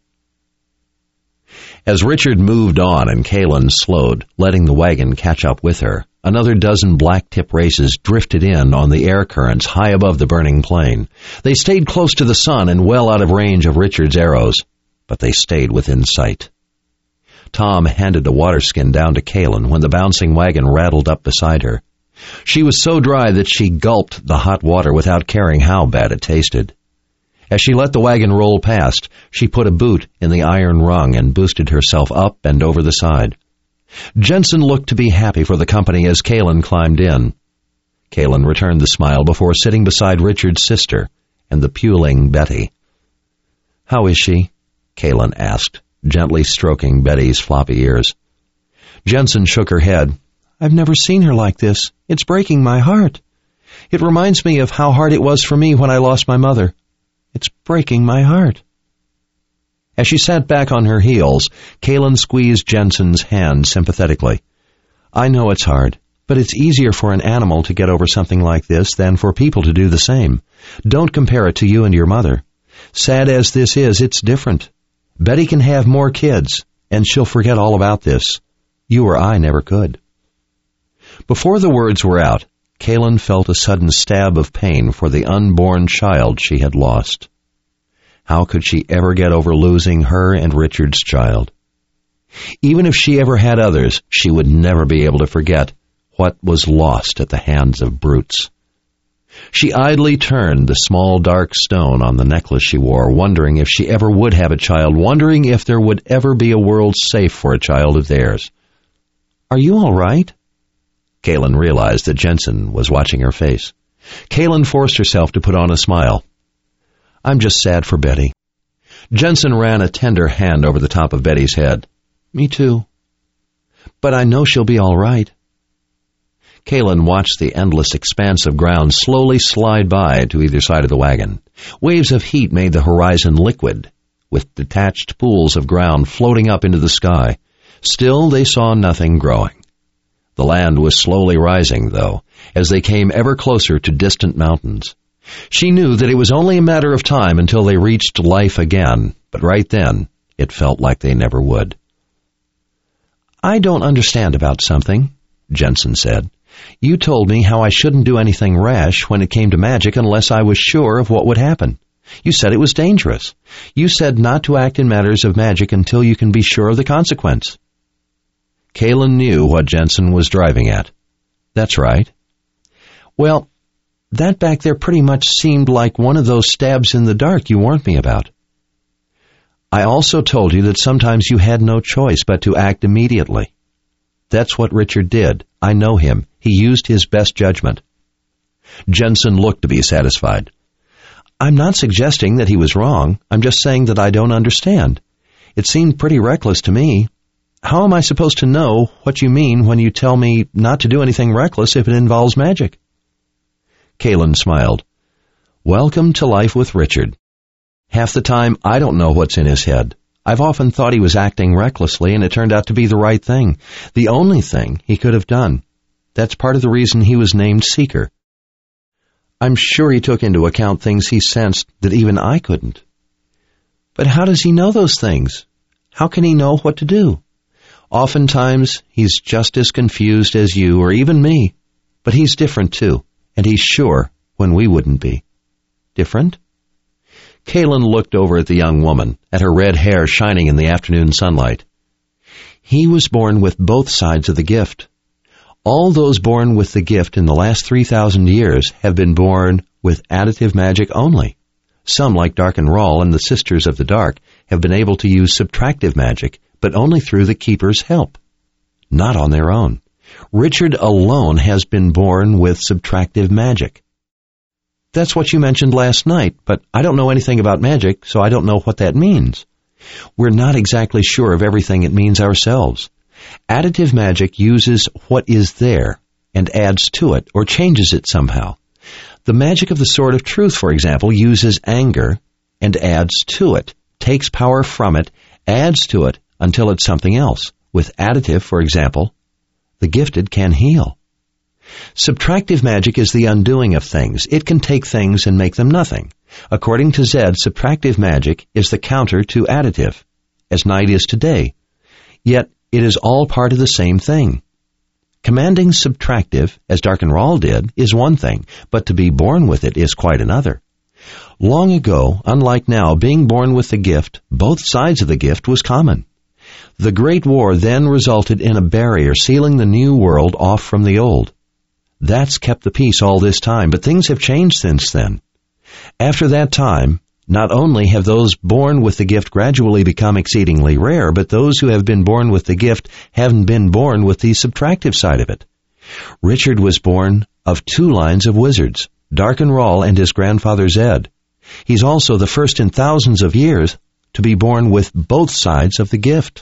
As Richard moved on and Kalin slowed, letting the wagon catch up with her, another dozen black-tip races drifted in on the air currents high above the burning plain. They stayed close to the sun and well out of range of Richard's arrows, but they stayed within sight. Tom handed a water skin down to Kalin when the bouncing wagon rattled up beside her. She was so dry that she gulped the hot water without caring how bad it tasted. As she let the wagon roll past, she put a boot in the iron rung and boosted herself up and over the side. Jensen looked to be happy for the company as Kalin climbed in. Kalin returned the smile before sitting beside Richard's sister, and the puling Betty. "How is she?" Kaylin asked, gently stroking Betty's floppy ears. Jensen shook her head. "I've never seen her like this. It's breaking my heart. It reminds me of how hard it was for me when I lost my mother. It's breaking my heart." As she sat back on her heels, Kaylin squeezed Jensen's hand sympathetically. "I know it's hard, but it's easier for an animal to get over something like this than for people to do the same. Don't compare it to you and your mother. Sad as this is, it's different. Betty can have more kids, and she'll forget all about this. You or I never could." Before the words were out, Kaylin felt a sudden stab of pain for the unborn child she had lost. How could she ever get over losing her and Richard's child? Even if she ever had others, she would never be able to forget what was lost at the hands of brutes. She idly turned the small dark stone on the necklace she wore, wondering if she ever would have a child, wondering if there would ever be a world safe for a child of theirs. "Are you all right?" Kaylin realized that Jensen was watching her face. Kaylin forced herself to put on a smile. "I'm just sad for Betty." Jensen ran a tender hand over the top of Betty's head. "Me too. But I know she'll be all right." Kaylin watched the endless expanse of ground slowly slide by to either side of the wagon. Waves of heat made the horizon liquid, with detached pools of ground floating up into the sky. Still, they saw nothing growing. The land was slowly rising, though, as they came ever closer to distant mountains. She knew that it was only a matter of time until they reached life again, but right then, it felt like they never would. "I don't understand about something," Jensen said. "You told me how I shouldn't do anything rash when it came to magic unless I was sure of what would happen. You said it was dangerous. You said not to act in matters of magic until you can be sure of the consequence." Kaylin knew what Jensen was driving at. "That's right." "Well, that back there pretty much seemed like one of those stabs in the dark you warned me about." "I also told you that sometimes you had no choice but to act immediately. That's what Richard did. I know him. He used his best judgment." Jensen looked to be satisfied. "I'm not suggesting that he was wrong. I'm just saying that I don't understand. It seemed pretty reckless to me. How am I supposed to know what you mean when you tell me not to do anything reckless if it involves magic?" Kaylin smiled. "Welcome to life with Richard. Half the time, I don't know what's in his head. I've often thought he was acting recklessly, and it turned out to be the right thing, the only thing he could have done. That's part of the reason he was named Seeker. I'm sure he took into account things he sensed that even I couldn't." "But how does he know those things? How can he know what to do?" "Oftentimes, he's just as confused as you or even me. But he's different, too, and he's sure when we wouldn't be." "Different?" Kaylin looked over at the young woman, at her red hair shining in the afternoon sunlight. "He was born with both sides of the gift. All those born with the gift in the last 3,000 years have been born with additive magic only. Some, like Dark and Rawl and the Sisters of the Dark, have been able to use subtractive magic, but only through the Keeper's help. Not on their own. Richard alone has been born with subtractive magic." "That's what you mentioned last night, but I don't know anything about magic, so I don't know what that means." "We're not exactly sure of everything it means ourselves. Additive magic uses what is there and adds to it or changes it somehow. The magic of the Sword of Truth, for example, uses anger and adds to it, takes power from it, adds to it until it's something else. With additive, for example, the gifted can heal. Subtractive magic is the undoing of things. It can take things and make them nothing. According to Zed, subtractive magic is the counter to additive, as night is to day. Yet it is all part of the same thing. Commanding subtractive, as Dark and Rawl did, is one thing, but to be born with it is quite another. Long ago, unlike now, being born with the gift, both sides of the gift, was common. The Great War then resulted in a barrier sealing the new world off from the old. That's kept the peace all this time, but things have changed since then. After that time, not only have those born with the gift gradually become exceedingly rare, but those who have been born with the gift haven't been born with the subtractive side of it. Richard was born of two lines of wizards, Dark and Rawl and his grandfather Zed. He's also the first in thousands of years to be born with both sides of the gift.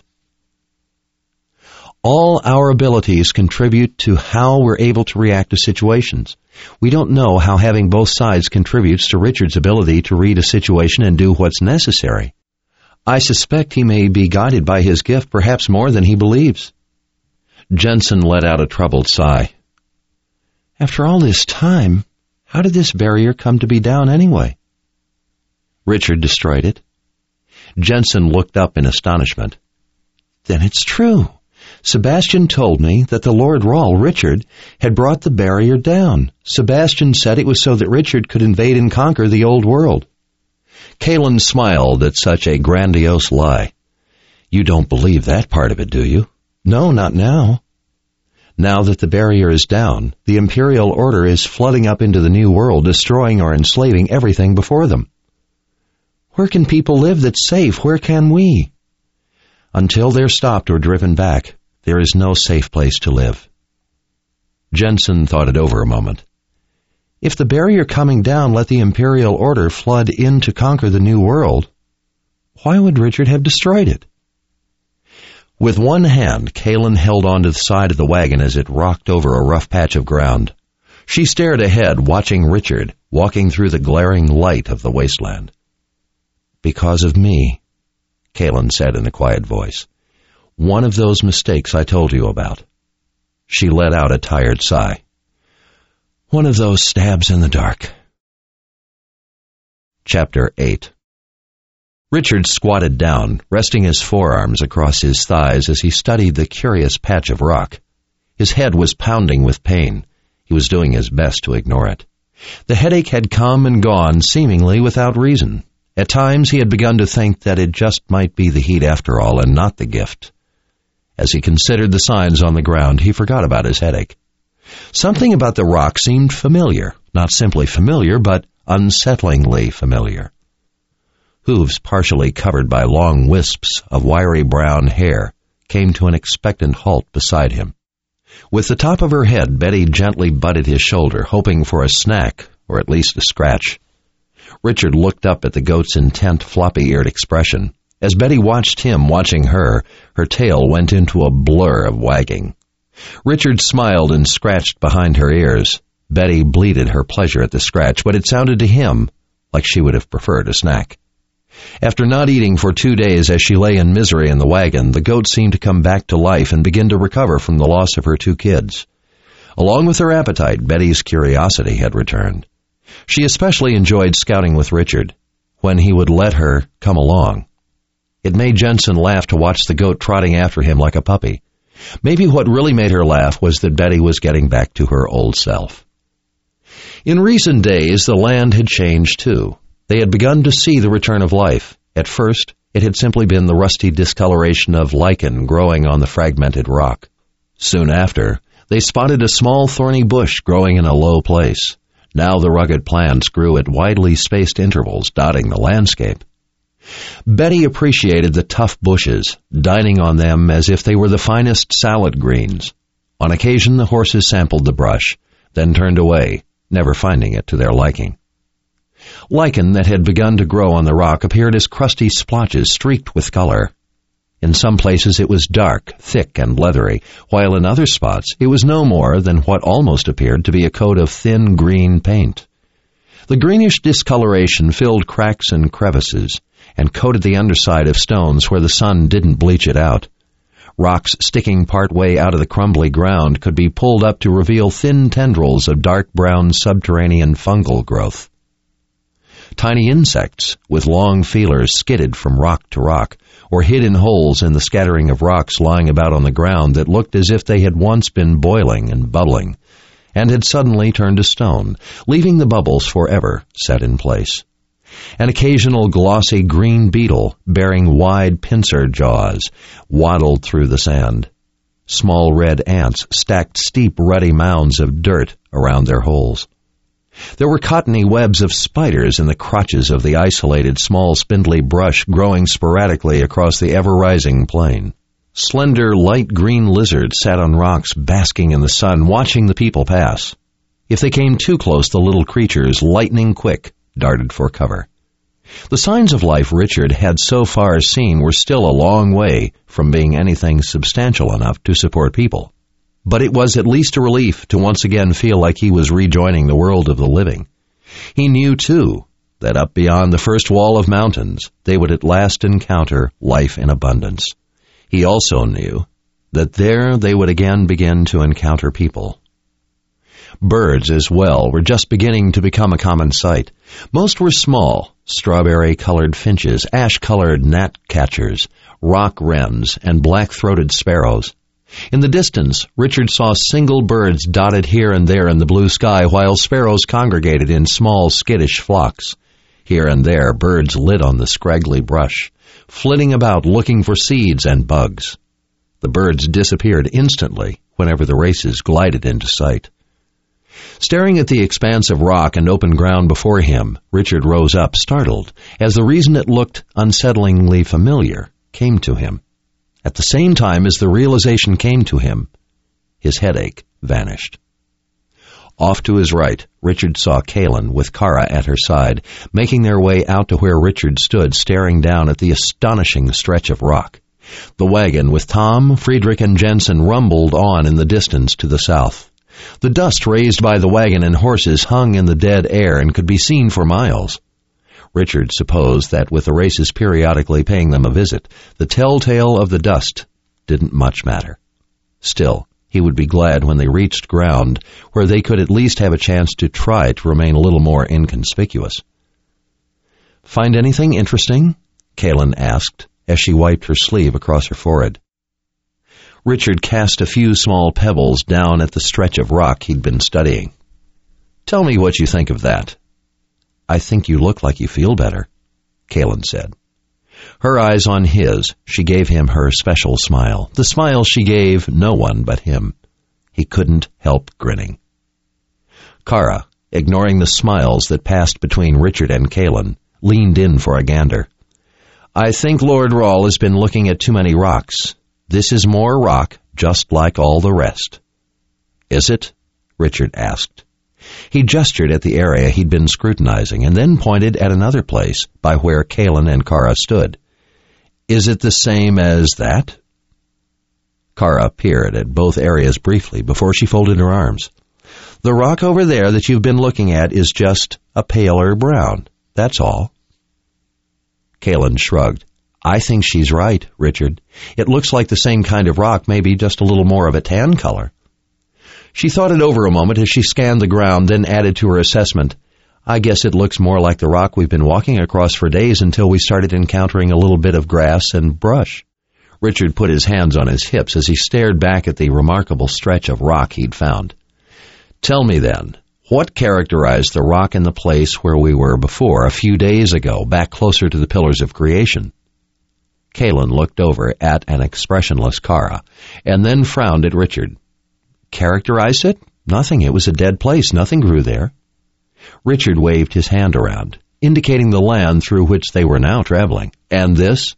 All our abilities contribute to how we're able to react to situations. We don't know how having both sides contributes to Richard's ability to read a situation and do what's necessary. I suspect he may be guided by his gift perhaps more than he believes. Jensen let out a troubled sigh. After all this time, how did this barrier come to be down anyway? Richard destroyed it. Jensen looked up in astonishment. Then it's true. Sebastian told me that the Lord Rahl, Richard, had brought the barrier down. Sebastian said it was so that Richard could invade and conquer the old world. Kalen smiled at such a grandiose lie. You don't believe that part of it, do you? No, not now. Now that the barrier is down, the Imperial Order is flooding up into the new world, destroying or enslaving everything before them. Where can people live that's safe? Where can we? Until they're stopped or driven back, there is no safe place to live. Jensen thought it over a moment. If the barrier coming down let the Imperial Order flood in to conquer the new world, why would Richard have destroyed it? With one hand, Kalen held onto the side of the wagon as it rocked over a rough patch of ground. She stared ahead, watching Richard walking through the glaring light of the wasteland. Because of me, Kalen said in a quiet voice. One of those mistakes I told you about. She let out a tired sigh. One of those stabs in the dark. Chapter 8. Richard squatted down, resting his forearms across his thighs as he studied the curious patch of rock. His head was pounding with pain. He was doing his best to ignore it. The headache had come and gone seemingly without reason. At times he had begun to think that it just might be the heat after all and not the gift. As he considered the signs on the ground, he forgot about his headache. Something about the rock seemed familiar, not simply familiar, but unsettlingly familiar. Hooves partially covered by long wisps of wiry brown hair came to an expectant halt beside him. With the top of her head, Betty gently butted his shoulder, hoping for a snack, or at least a scratch. Richard looked up at the goat's intent, floppy-eared expression. As Betty watched him watching her, her tail went into a blur of wagging. Richard smiled and scratched behind her ears. Betty bleated her pleasure at the scratch, but it sounded to him like she would have preferred a snack. After not eating for 2 days as she lay in misery in the wagon, the goat seemed to come back to life and begin to recover from the loss of her 2 kids. Along with her appetite, Betty's curiosity had returned. She especially enjoyed scouting with Richard, when he would let her come along. It made Jensen laugh to watch the goat trotting after him like a puppy. Maybe what really made her laugh was that Betty was getting back to her old self. In recent days, the land had changed too. They had begun to see the return of life. At first, it had simply been the rusty discoloration of lichen growing on the fragmented rock. Soon after, they spotted a small thorny bush growing in a low place. Now the rugged plants grew at widely spaced intervals, dotting the landscape. Betty appreciated the tough bushes, dining on them as if they were the finest salad greens. On occasion, the horses sampled the brush, then turned away, never finding it to their liking. Lichen that had begun to grow on the rock appeared as crusty splotches streaked with color. In some places it was dark, thick, and leathery, while in other spots it was no more than what almost appeared to be a coat of thin green paint. The greenish discoloration filled cracks and crevices and coated the underside of stones where the sun didn't bleach it out. Rocks sticking part way out of the crumbly ground could be pulled up to reveal thin tendrils of dark brown subterranean fungal growth. Tiny insects with long feelers skidded from rock to rock, or hid in holes in the scattering of rocks lying about on the ground that looked as if they had once been boiling and bubbling, and had suddenly turned to stone, leaving the bubbles forever set in place. An occasional glossy green beetle, bearing wide pincer jaws, waddled through the sand. Small red ants stacked steep ruddy mounds of dirt around their holes. There were cottony webs of spiders in the crotches of the isolated small spindly brush growing sporadically across the ever-rising plain. Slender, light green lizards sat on rocks basking in the sun, watching the people pass. If they came too close, the little creatures, lightning quick, darted for cover. The signs of life Richard had so far seen were still a long way from being anything substantial enough to support people. But it was at least a relief to once again feel like he was rejoining the world of the living. He knew, too, that up beyond the first wall of mountains, they would at last encounter life in abundance. He also knew that there they would again begin to encounter people. Birds, as well, were just beginning to become a common sight. Most were small, strawberry-colored finches, ash-colored gnatcatchers, rock wrens, and black-throated sparrows. In the distance, Richard saw single birds dotted here and there in the blue sky, while sparrows congregated in small, skittish flocks. Here and there, birds lit on the scraggly brush, flitting about looking for seeds and bugs. The birds disappeared instantly whenever the races glided into sight. Staring at the expanse of rock and open ground before him, Richard rose up, startled, as the reason it looked unsettlingly familiar came to him. At the same time as the realization came to him, his headache vanished. Off to his right, Richard saw Kaylin with Kara at her side, making their way out to where Richard stood staring down at the astonishing stretch of rock. The wagon with Tom, Friedrich, and Jensen rumbled on in the distance to the south. The dust raised by the wagon and horses hung in the dead air and could be seen for miles. Richard supposed that with the races periodically paying them a visit, the telltale of the dust didn't much matter. Still, he would be glad when they reached ground where they could at least have a chance to try to remain a little more inconspicuous. "Find anything interesting?" Kaylin asked as she wiped her sleeve across her forehead. Richard cast a few small pebbles down at the stretch of rock he'd been studying. "Tell me what you think of that." "I think you look like you feel better," Kaylin said. Her eyes on his, she gave him her special smile, the smile she gave no one but him. He couldn't help grinning. Kara, ignoring the smiles that passed between Richard and Kaylin, leaned in for a gander. "I think Lord Rawl has been looking at too many rocks. This is more rock, just like all the rest." "Is it?" Richard asked. He gestured at the area he'd been scrutinizing and then pointed at another place by where Kaylin and Kara stood. "Is it the same as that?" Kara peered at both areas briefly before she folded her arms. "The rock over there that you've been looking at is just a paler brown. That's all." Kaylin shrugged. "I think she's right, Richard. It looks like the same kind of rock, maybe just a little more of a tan color." She thought it over a moment as she scanned the ground, then added to her assessment, "I guess it looks more like the rock we've been walking across for days until we started encountering a little bit of grass and brush." Richard put his hands on his hips as he stared back at the remarkable stretch of rock he'd found. "Tell me then, what characterized the rock in the place where we were before, a few days ago, back closer to the Pillars of Creation?" Kaylin looked over at an expressionless Kara, and then frowned at Richard. "Characterized it? Nothing. It was a dead place. Nothing grew there." Richard waved his hand around, indicating the land through which they were now traveling. "And this?"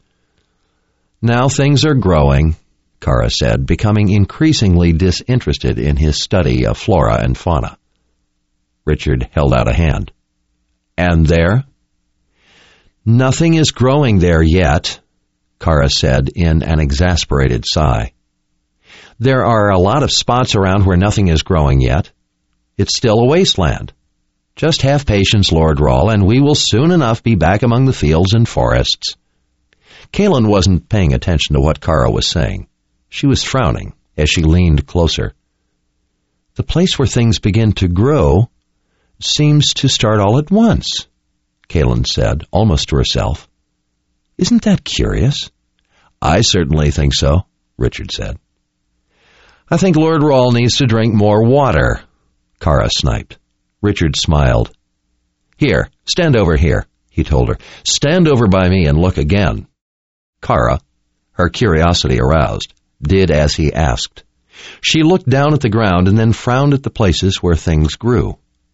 "Now things are growing," Kara said, becoming increasingly disinterested in his study of flora and fauna. Richard held out a hand. "And there?" "Nothing is growing there yet," Kara said in an exasperated sigh. "There are a lot of spots around where nothing is growing yet. It's still a wasteland. Just have patience, Lord Rawl, and we will soon enough be back among the fields and forests." Kaylin wasn't paying attention to what Kara was saying. She was frowning as she leaned closer. "The place where things begin to grow seems to start all at once," Kaylin said, almost to herself. "Isn't that curious?" "I certainly think so," Richard said. "I think Lord Rawl needs to drink more water," Kara sniped. Richard smiled. "Here, stand over here," he told her. "Stand over by me and look again." Kara, her curiosity aroused, did as he asked. She looked down at the ground and then frowned at the places where things grew.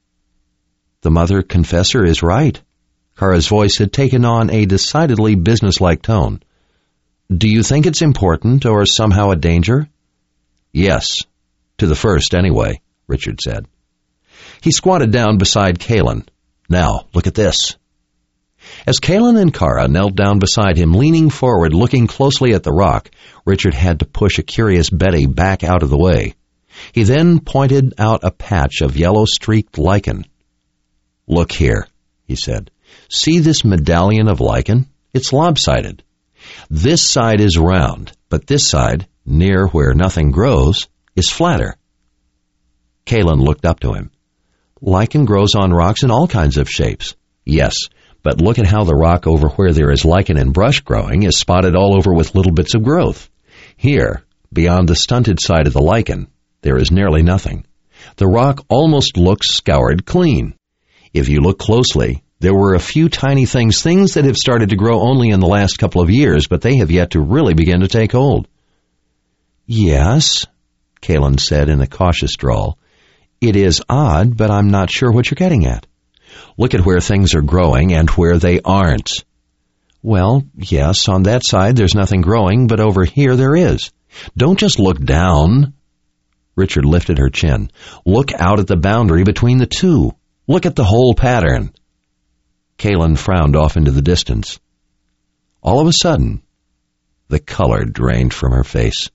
"The Mother Confessor is right." Kara's voice had taken on a decidedly businesslike tone. "Do you think it's important or somehow a danger?" "Yes, to the first anyway," Richard said. He squatted down beside Kaylin. "Now, look at this." As Kalin and Kara knelt down beside him, leaning forward, looking closely at the rock, Richard had to push a curious Betty back out of the way. He then pointed out a patch of yellow-streaked lichen. "Look here," he said. "See this medallion of lichen? It's lopsided. This side is round, but this side, near where nothing grows, is flatter." Kalin looked up to him. "Lichen grows on rocks in all kinds of shapes." "Yes, but look at how the rock over where there is lichen and brush growing is spotted all over with little bits of growth. Here, beyond the stunted side of the lichen, there is nearly nothing. The rock almost looks scoured clean. If you look closely, there were a few tiny things that have started to grow only in the last couple of years, but they have yet to really begin to take hold." "Yes," Kalin said in a cautious drawl. "It is odd, but I'm not sure what you're getting at." "Look at where things are growing and where they aren't." "Well, yes, on that side there's nothing growing, but over here there is." "Don't just look down." Richard lifted her chin. "Look out at the boundary between the two. Look at the whole pattern." Kalin frowned off into the distance. All of a sudden, the color drained from her face.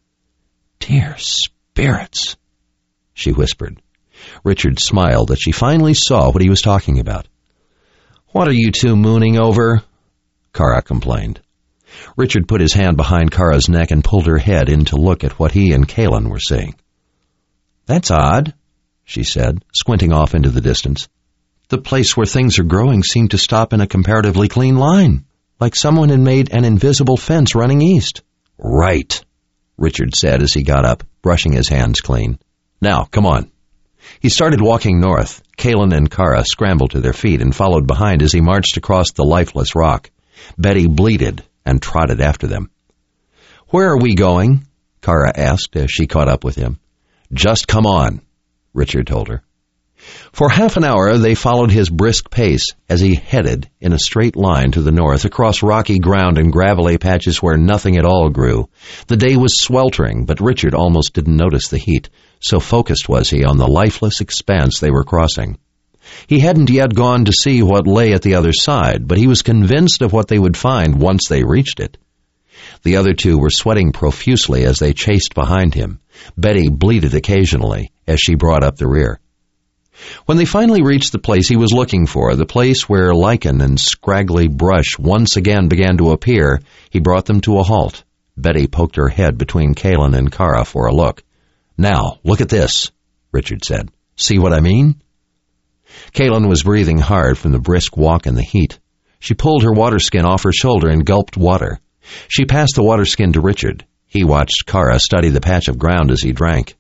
"Dear spirits," she whispered. Richard smiled that she finally saw what he was talking about. "What are you two mooning over?" Kara complained. Richard put his hand behind Kara's neck and pulled her head in to look at what he and Kalin were seeing. "That's odd," she said, squinting off into the distance. "The place where things are growing seemed to stop in a comparatively clean line, like someone had made an invisible fence running east." "Right," Richard said as he got up, brushing his hands clean. "Now, come on." He started walking north. Kalin and Kara scrambled to their feet and followed behind as he marched across the lifeless rock. Betty bleated and trotted after them. "Where are we going?" Kara asked as she caught up with him. "Just come on," Richard told her. For half an hour they followed his brisk pace as he headed in a straight line to the north across rocky ground and gravelly patches where nothing at all grew. The day was sweltering, but Richard almost didn't notice the heat, so focused was he on the lifeless expanse they were crossing. He hadn't yet gone to see what lay at the other side, but he was convinced of what they would find once they reached it. The other two were sweating profusely as they chased behind him. Betty bleated occasionally as she brought up the rear. When they finally reached the place he was looking for, the place where lichen and scraggly brush once again began to appear, he brought them to a halt. Betty poked her head between Kalin and Kara for a look. "Now, look at this," Richard said. "See what I mean?" Kalin was breathing hard from the brisk walk and the heat. She pulled her waterskin off her shoulder and gulped water. She passed the waterskin to Richard. He watched Kara study the patch of ground as he drank.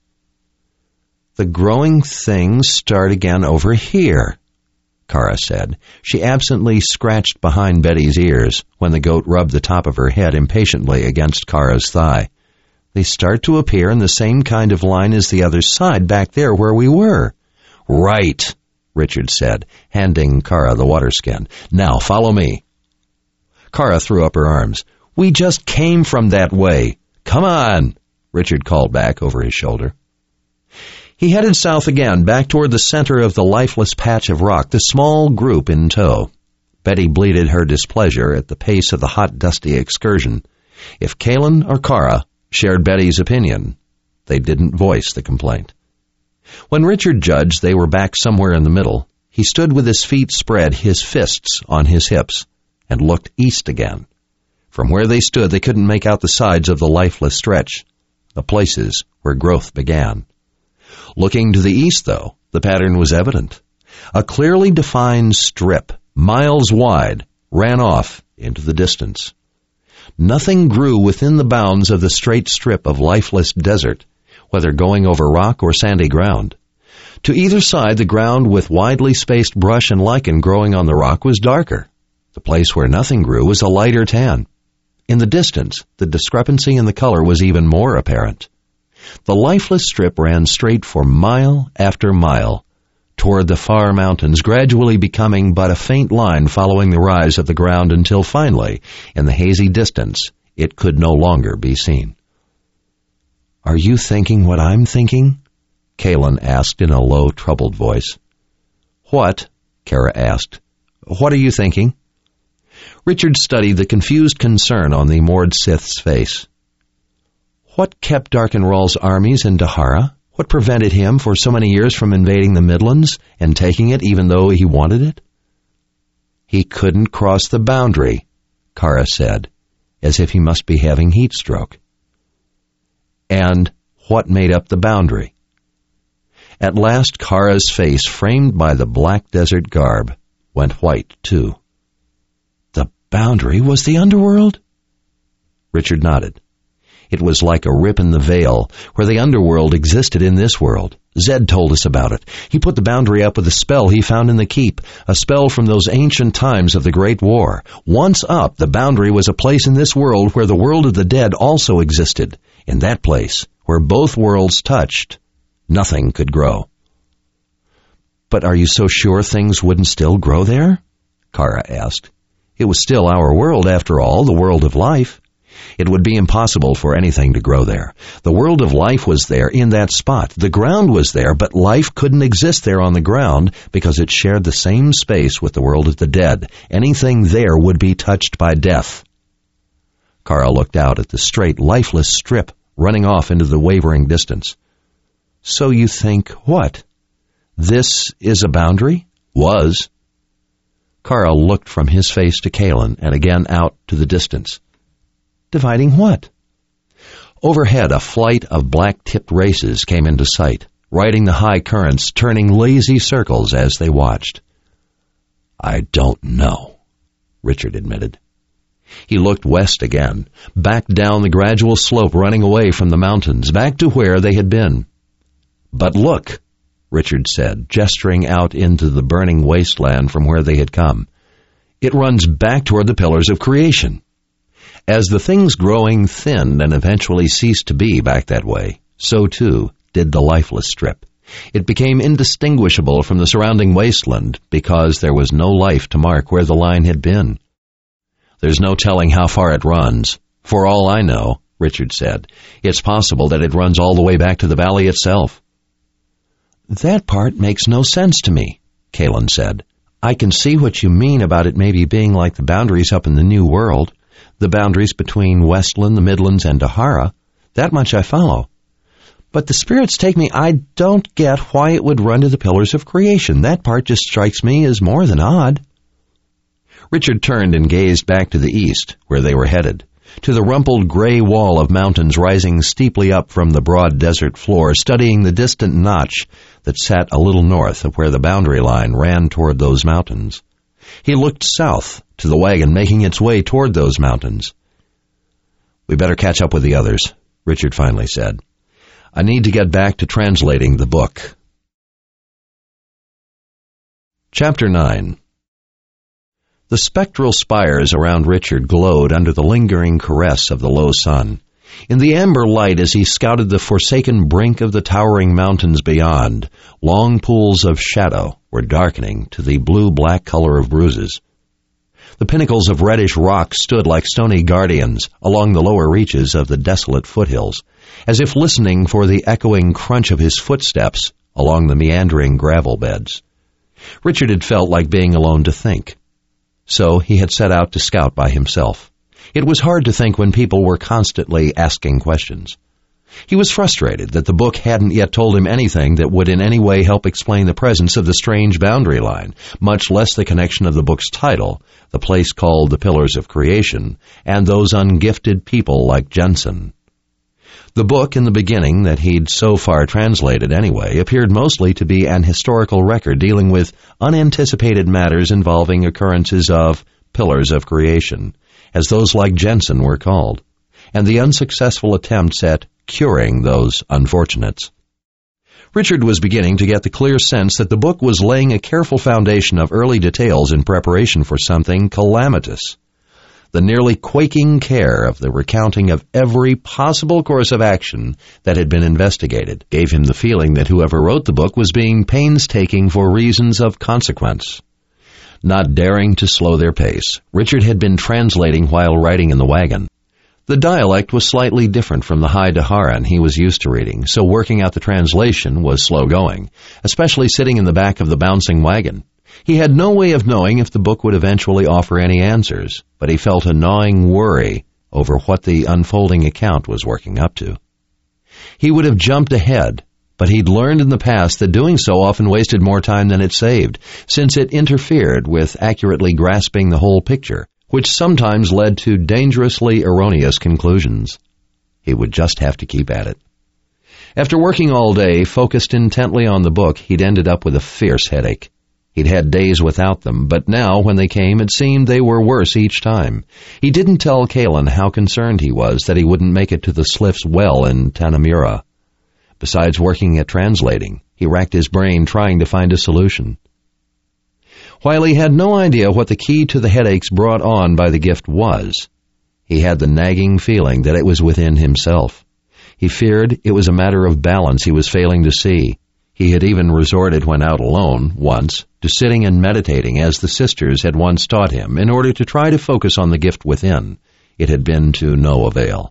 "The growing things start again over here," Kara said. She absently scratched behind Betty's ears when the goat rubbed the top of her head impatiently against Kara's thigh. "They start to appear in the same kind of line as the other side back there where we were." "Right," Richard said, handing Kara the waterskin. "Now follow me." Kara threw up her arms. "We just came from that way." "Come on," Richard called back over his shoulder. He headed south again, back toward the center of the lifeless patch of rock, the small group in tow. Betty bleated her displeasure at the pace of the hot, dusty excursion. If Kalin or Kara shared Betty's opinion, they didn't voice the complaint. When Richard judged they were back somewhere in the middle, he stood with his feet spread, his fists on his hips, and looked east again. From where they stood, they couldn't make out the sides of the lifeless stretch, the places where growth began. Looking to the east, though, the pattern was evident. A clearly defined strip, miles wide, ran off into the distance. Nothing grew within the bounds of the straight strip of lifeless desert, whether going over rock or sandy ground. To either side, the ground with widely spaced brush and lichen growing on the rock was darker. The place where nothing grew was a lighter tan. In the distance, the discrepancy in the color was even more apparent. The lifeless strip ran straight for mile after mile toward the far mountains, gradually becoming but a faint line following the rise of the ground until finally, in the hazy distance, it could no longer be seen. "Are you thinking what I'm thinking?" Kalin asked in a low, troubled voice. "What?" Kara asked. "What are you thinking?" Richard studied the confused concern on the Mord Sith's face. What kept Darkenral's armies in Dahara? What prevented him for so many years from invading the Midlands and taking it even though he wanted it? He couldn't cross the boundary, Kara said, as if he must be having heat stroke. And what made up the boundary? At last Kara's face, framed by the black desert garb, went white too. The boundary was the underworld? Richard nodded. It was like a rip in the veil, where the underworld existed in this world. Zed told us about it. He put the boundary up with a spell he found in the keep, a spell from those ancient times of the Great War. Once up, the boundary was a place in this world where the world of the dead also existed. In that place, where both worlds touched, nothing could grow. But are you so sure things wouldn't still grow there? Kara asked. It was still our world, after all, the world of life. It would be impossible for anything to grow there. The world of life was there in that spot. The ground was there, but life couldn't exist there on the ground because it shared the same space with the world of the dead. Anything there would be touched by death. Kara looked out at the straight, lifeless strip running off into the wavering distance. So you think what? This is a boundary? Was. Kara looked from his face to Kaelin and again out to the distance. Dividing what? Overhead, a flight of black-tipped races came into sight, riding the high currents, turning lazy circles as they watched. I don't know, Richard admitted. He looked west again, back down the gradual slope running away from the mountains, back to where they had been. But look, Richard said, gesturing out into the burning wasteland from where they had come. It runs back toward the pillars of creation. As the things growing thinned and eventually ceased to be back that way, so too did the lifeless strip. It became indistinguishable from the surrounding wasteland because there was no life to mark where the line had been. There's no telling how far it runs. For all I know, Richard said, it's possible that it runs all the way back to the valley itself. That part makes no sense to me, Kaelin said. I can see what you mean about it maybe being like the boundaries up in the New World. The boundaries between Westland, the Midlands, and Dahara. That much I follow. But the spirits take me, I don't get why it would run to the pillars of creation. That part just strikes me as more than odd. Richard turned and gazed back to the east, where they were headed, to the rumpled gray wall of mountains rising steeply up from the broad desert floor, studying the distant notch that sat a little north of where the boundary line ran toward those mountains. He looked south to the wagon making its way toward those mountains. We better catch up with the others, Richard finally said. I need to get back to translating the book. Chapter 9. The spectral spires around Richard glowed under the lingering caress of the low sun. In the amber light as he scouted the forsaken brink of the towering mountains beyond, long pools of shadow were darkening to the blue-black color of bruises. The pinnacles of reddish rock stood like stony guardians along the lower reaches of the desolate foothills, as if listening for the echoing crunch of his footsteps along the meandering gravel beds. Richard had felt like being alone to think. So he had set out to scout by himself. It was hard to think when people were constantly asking questions. He was frustrated that the book hadn't yet told him anything that would in any way help explain the presence of the strange boundary line, much less the connection of the book's title, the place called the Pillars of Creation, and those ungifted people like Jensen. The book, in the beginning, that he'd so far translated anyway, appeared mostly to be an historical record dealing with unanticipated matters involving occurrences of Pillars of Creation, as those like Jensen were called, and the unsuccessful attempts at curing those unfortunates. Richard was beginning to get the clear sense that the book was laying a careful foundation of early details in preparation for something calamitous. The nearly quaking care of the recounting of every possible course of action that had been investigated gave him the feeling that whoever wrote the book was being painstaking for reasons of consequence. Not daring to slow their pace, Richard had been translating while riding in the wagon. The dialect was slightly different from the High Daharan he was used to reading, so working out the translation was slow going, especially sitting in the back of the bouncing wagon. He had no way of knowing if the book would eventually offer any answers, but he felt a gnawing worry over what the unfolding account was working up to. He would have jumped ahead, but he'd learned in the past that doing so often wasted more time than it saved, since it interfered with accurately grasping the whole picture, which sometimes led to dangerously erroneous conclusions. He would just have to keep at it. After working all day, focused intently on the book, he'd ended up with a fierce headache. He'd had days without them, but now, when they came, it seemed they were worse each time. He didn't tell Kalin how concerned he was that he wouldn't make it to the Sliff's well in Tanamura. Besides working at translating, he racked his brain trying to find a solution. While he had no idea what the key to the headaches brought on by the gift was, he had the nagging feeling that it was within himself. He feared it was a matter of balance he was failing to see. He had even resorted, when out alone, once, to sitting and meditating as the sisters had once taught him in order to try to focus on the gift within. It had been to no avail.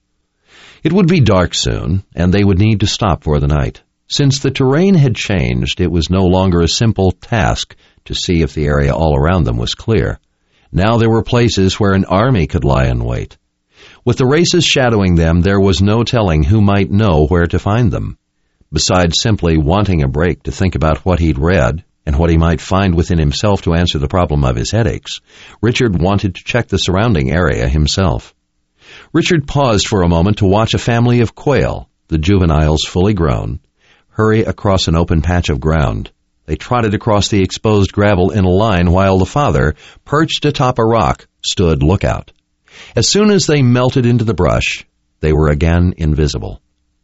It would be dark soon, and they would need to stop for the night. Since the terrain had changed, it was no longer a simple task to see if the area all around them was clear. Now there were places where an army could lie in wait. With the races shadowing them, there was no telling who might know where to find them. Besides simply wanting a break to think about what he'd read and what he might find within himself to answer the problem of his headaches, Richard wanted to check the surrounding area himself. Richard paused for a moment to watch a family of quail, the juveniles fully grown, hurry across an open patch of ground. They trotted across the exposed gravel in a line while the father, perched atop a rock, stood lookout. As soon as they melted into the brush, they were again invisible.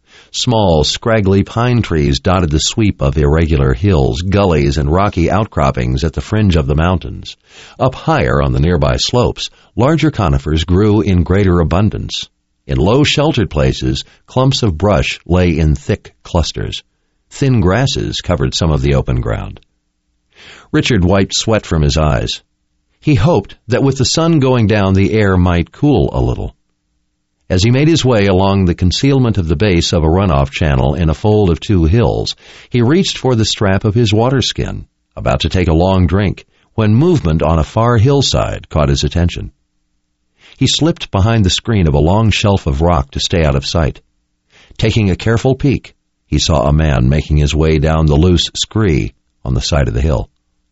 Small, scraggly pine trees dotted the sweep of irregular hills, gullies, and rocky outcroppings at the fringe of the mountains. Up higher on the nearby slopes, larger conifers grew in greater abundance. In low, sheltered places, clumps of brush lay in thick clusters. Thin grasses covered some of the open ground. Richard wiped sweat from his eyes. He hoped that with the sun going down, the air might cool a little. As he made his way along the concealment of the base of a runoff channel in a fold of 2 hills, he reached for the strap of his water skin, about to take a long drink, when movement on a far hillside caught his attention. He slipped behind the screen of a long shelf of rock to stay out of sight. Taking a careful peek, he saw a man making his way down the loose scree on the side of the hill.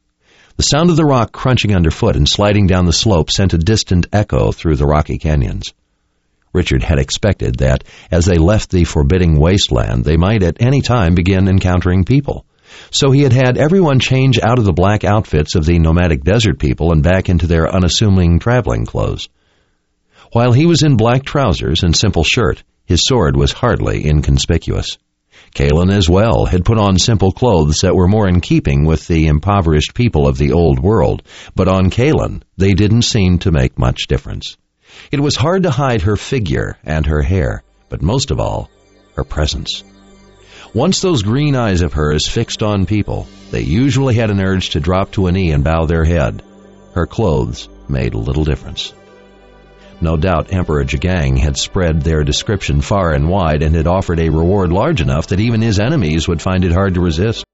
The sound of the rock crunching underfoot and sliding down the slope sent a distant echo through the rocky canyons. Richard had expected that, as they left the forbidding wasteland, they might at any time begin encountering people. So he had had everyone change out of the black outfits of the nomadic desert people and back into their unassuming traveling clothes. While he was in black trousers and simple shirt, his sword was hardly inconspicuous. Kalin, as well, had put on simple clothes that were more in keeping with the impoverished people of the old world, but on Kalin they didn't seem to make much difference. It was hard to hide her figure and her hair, but most of all, her presence. Once those green eyes of hers fixed on people, they usually had an urge to drop to a knee and bow their head. Her clothes made little difference. No doubt Emperor Jagang had spread their description far and wide and had offered a reward large enough that even his enemies would find it hard to resist.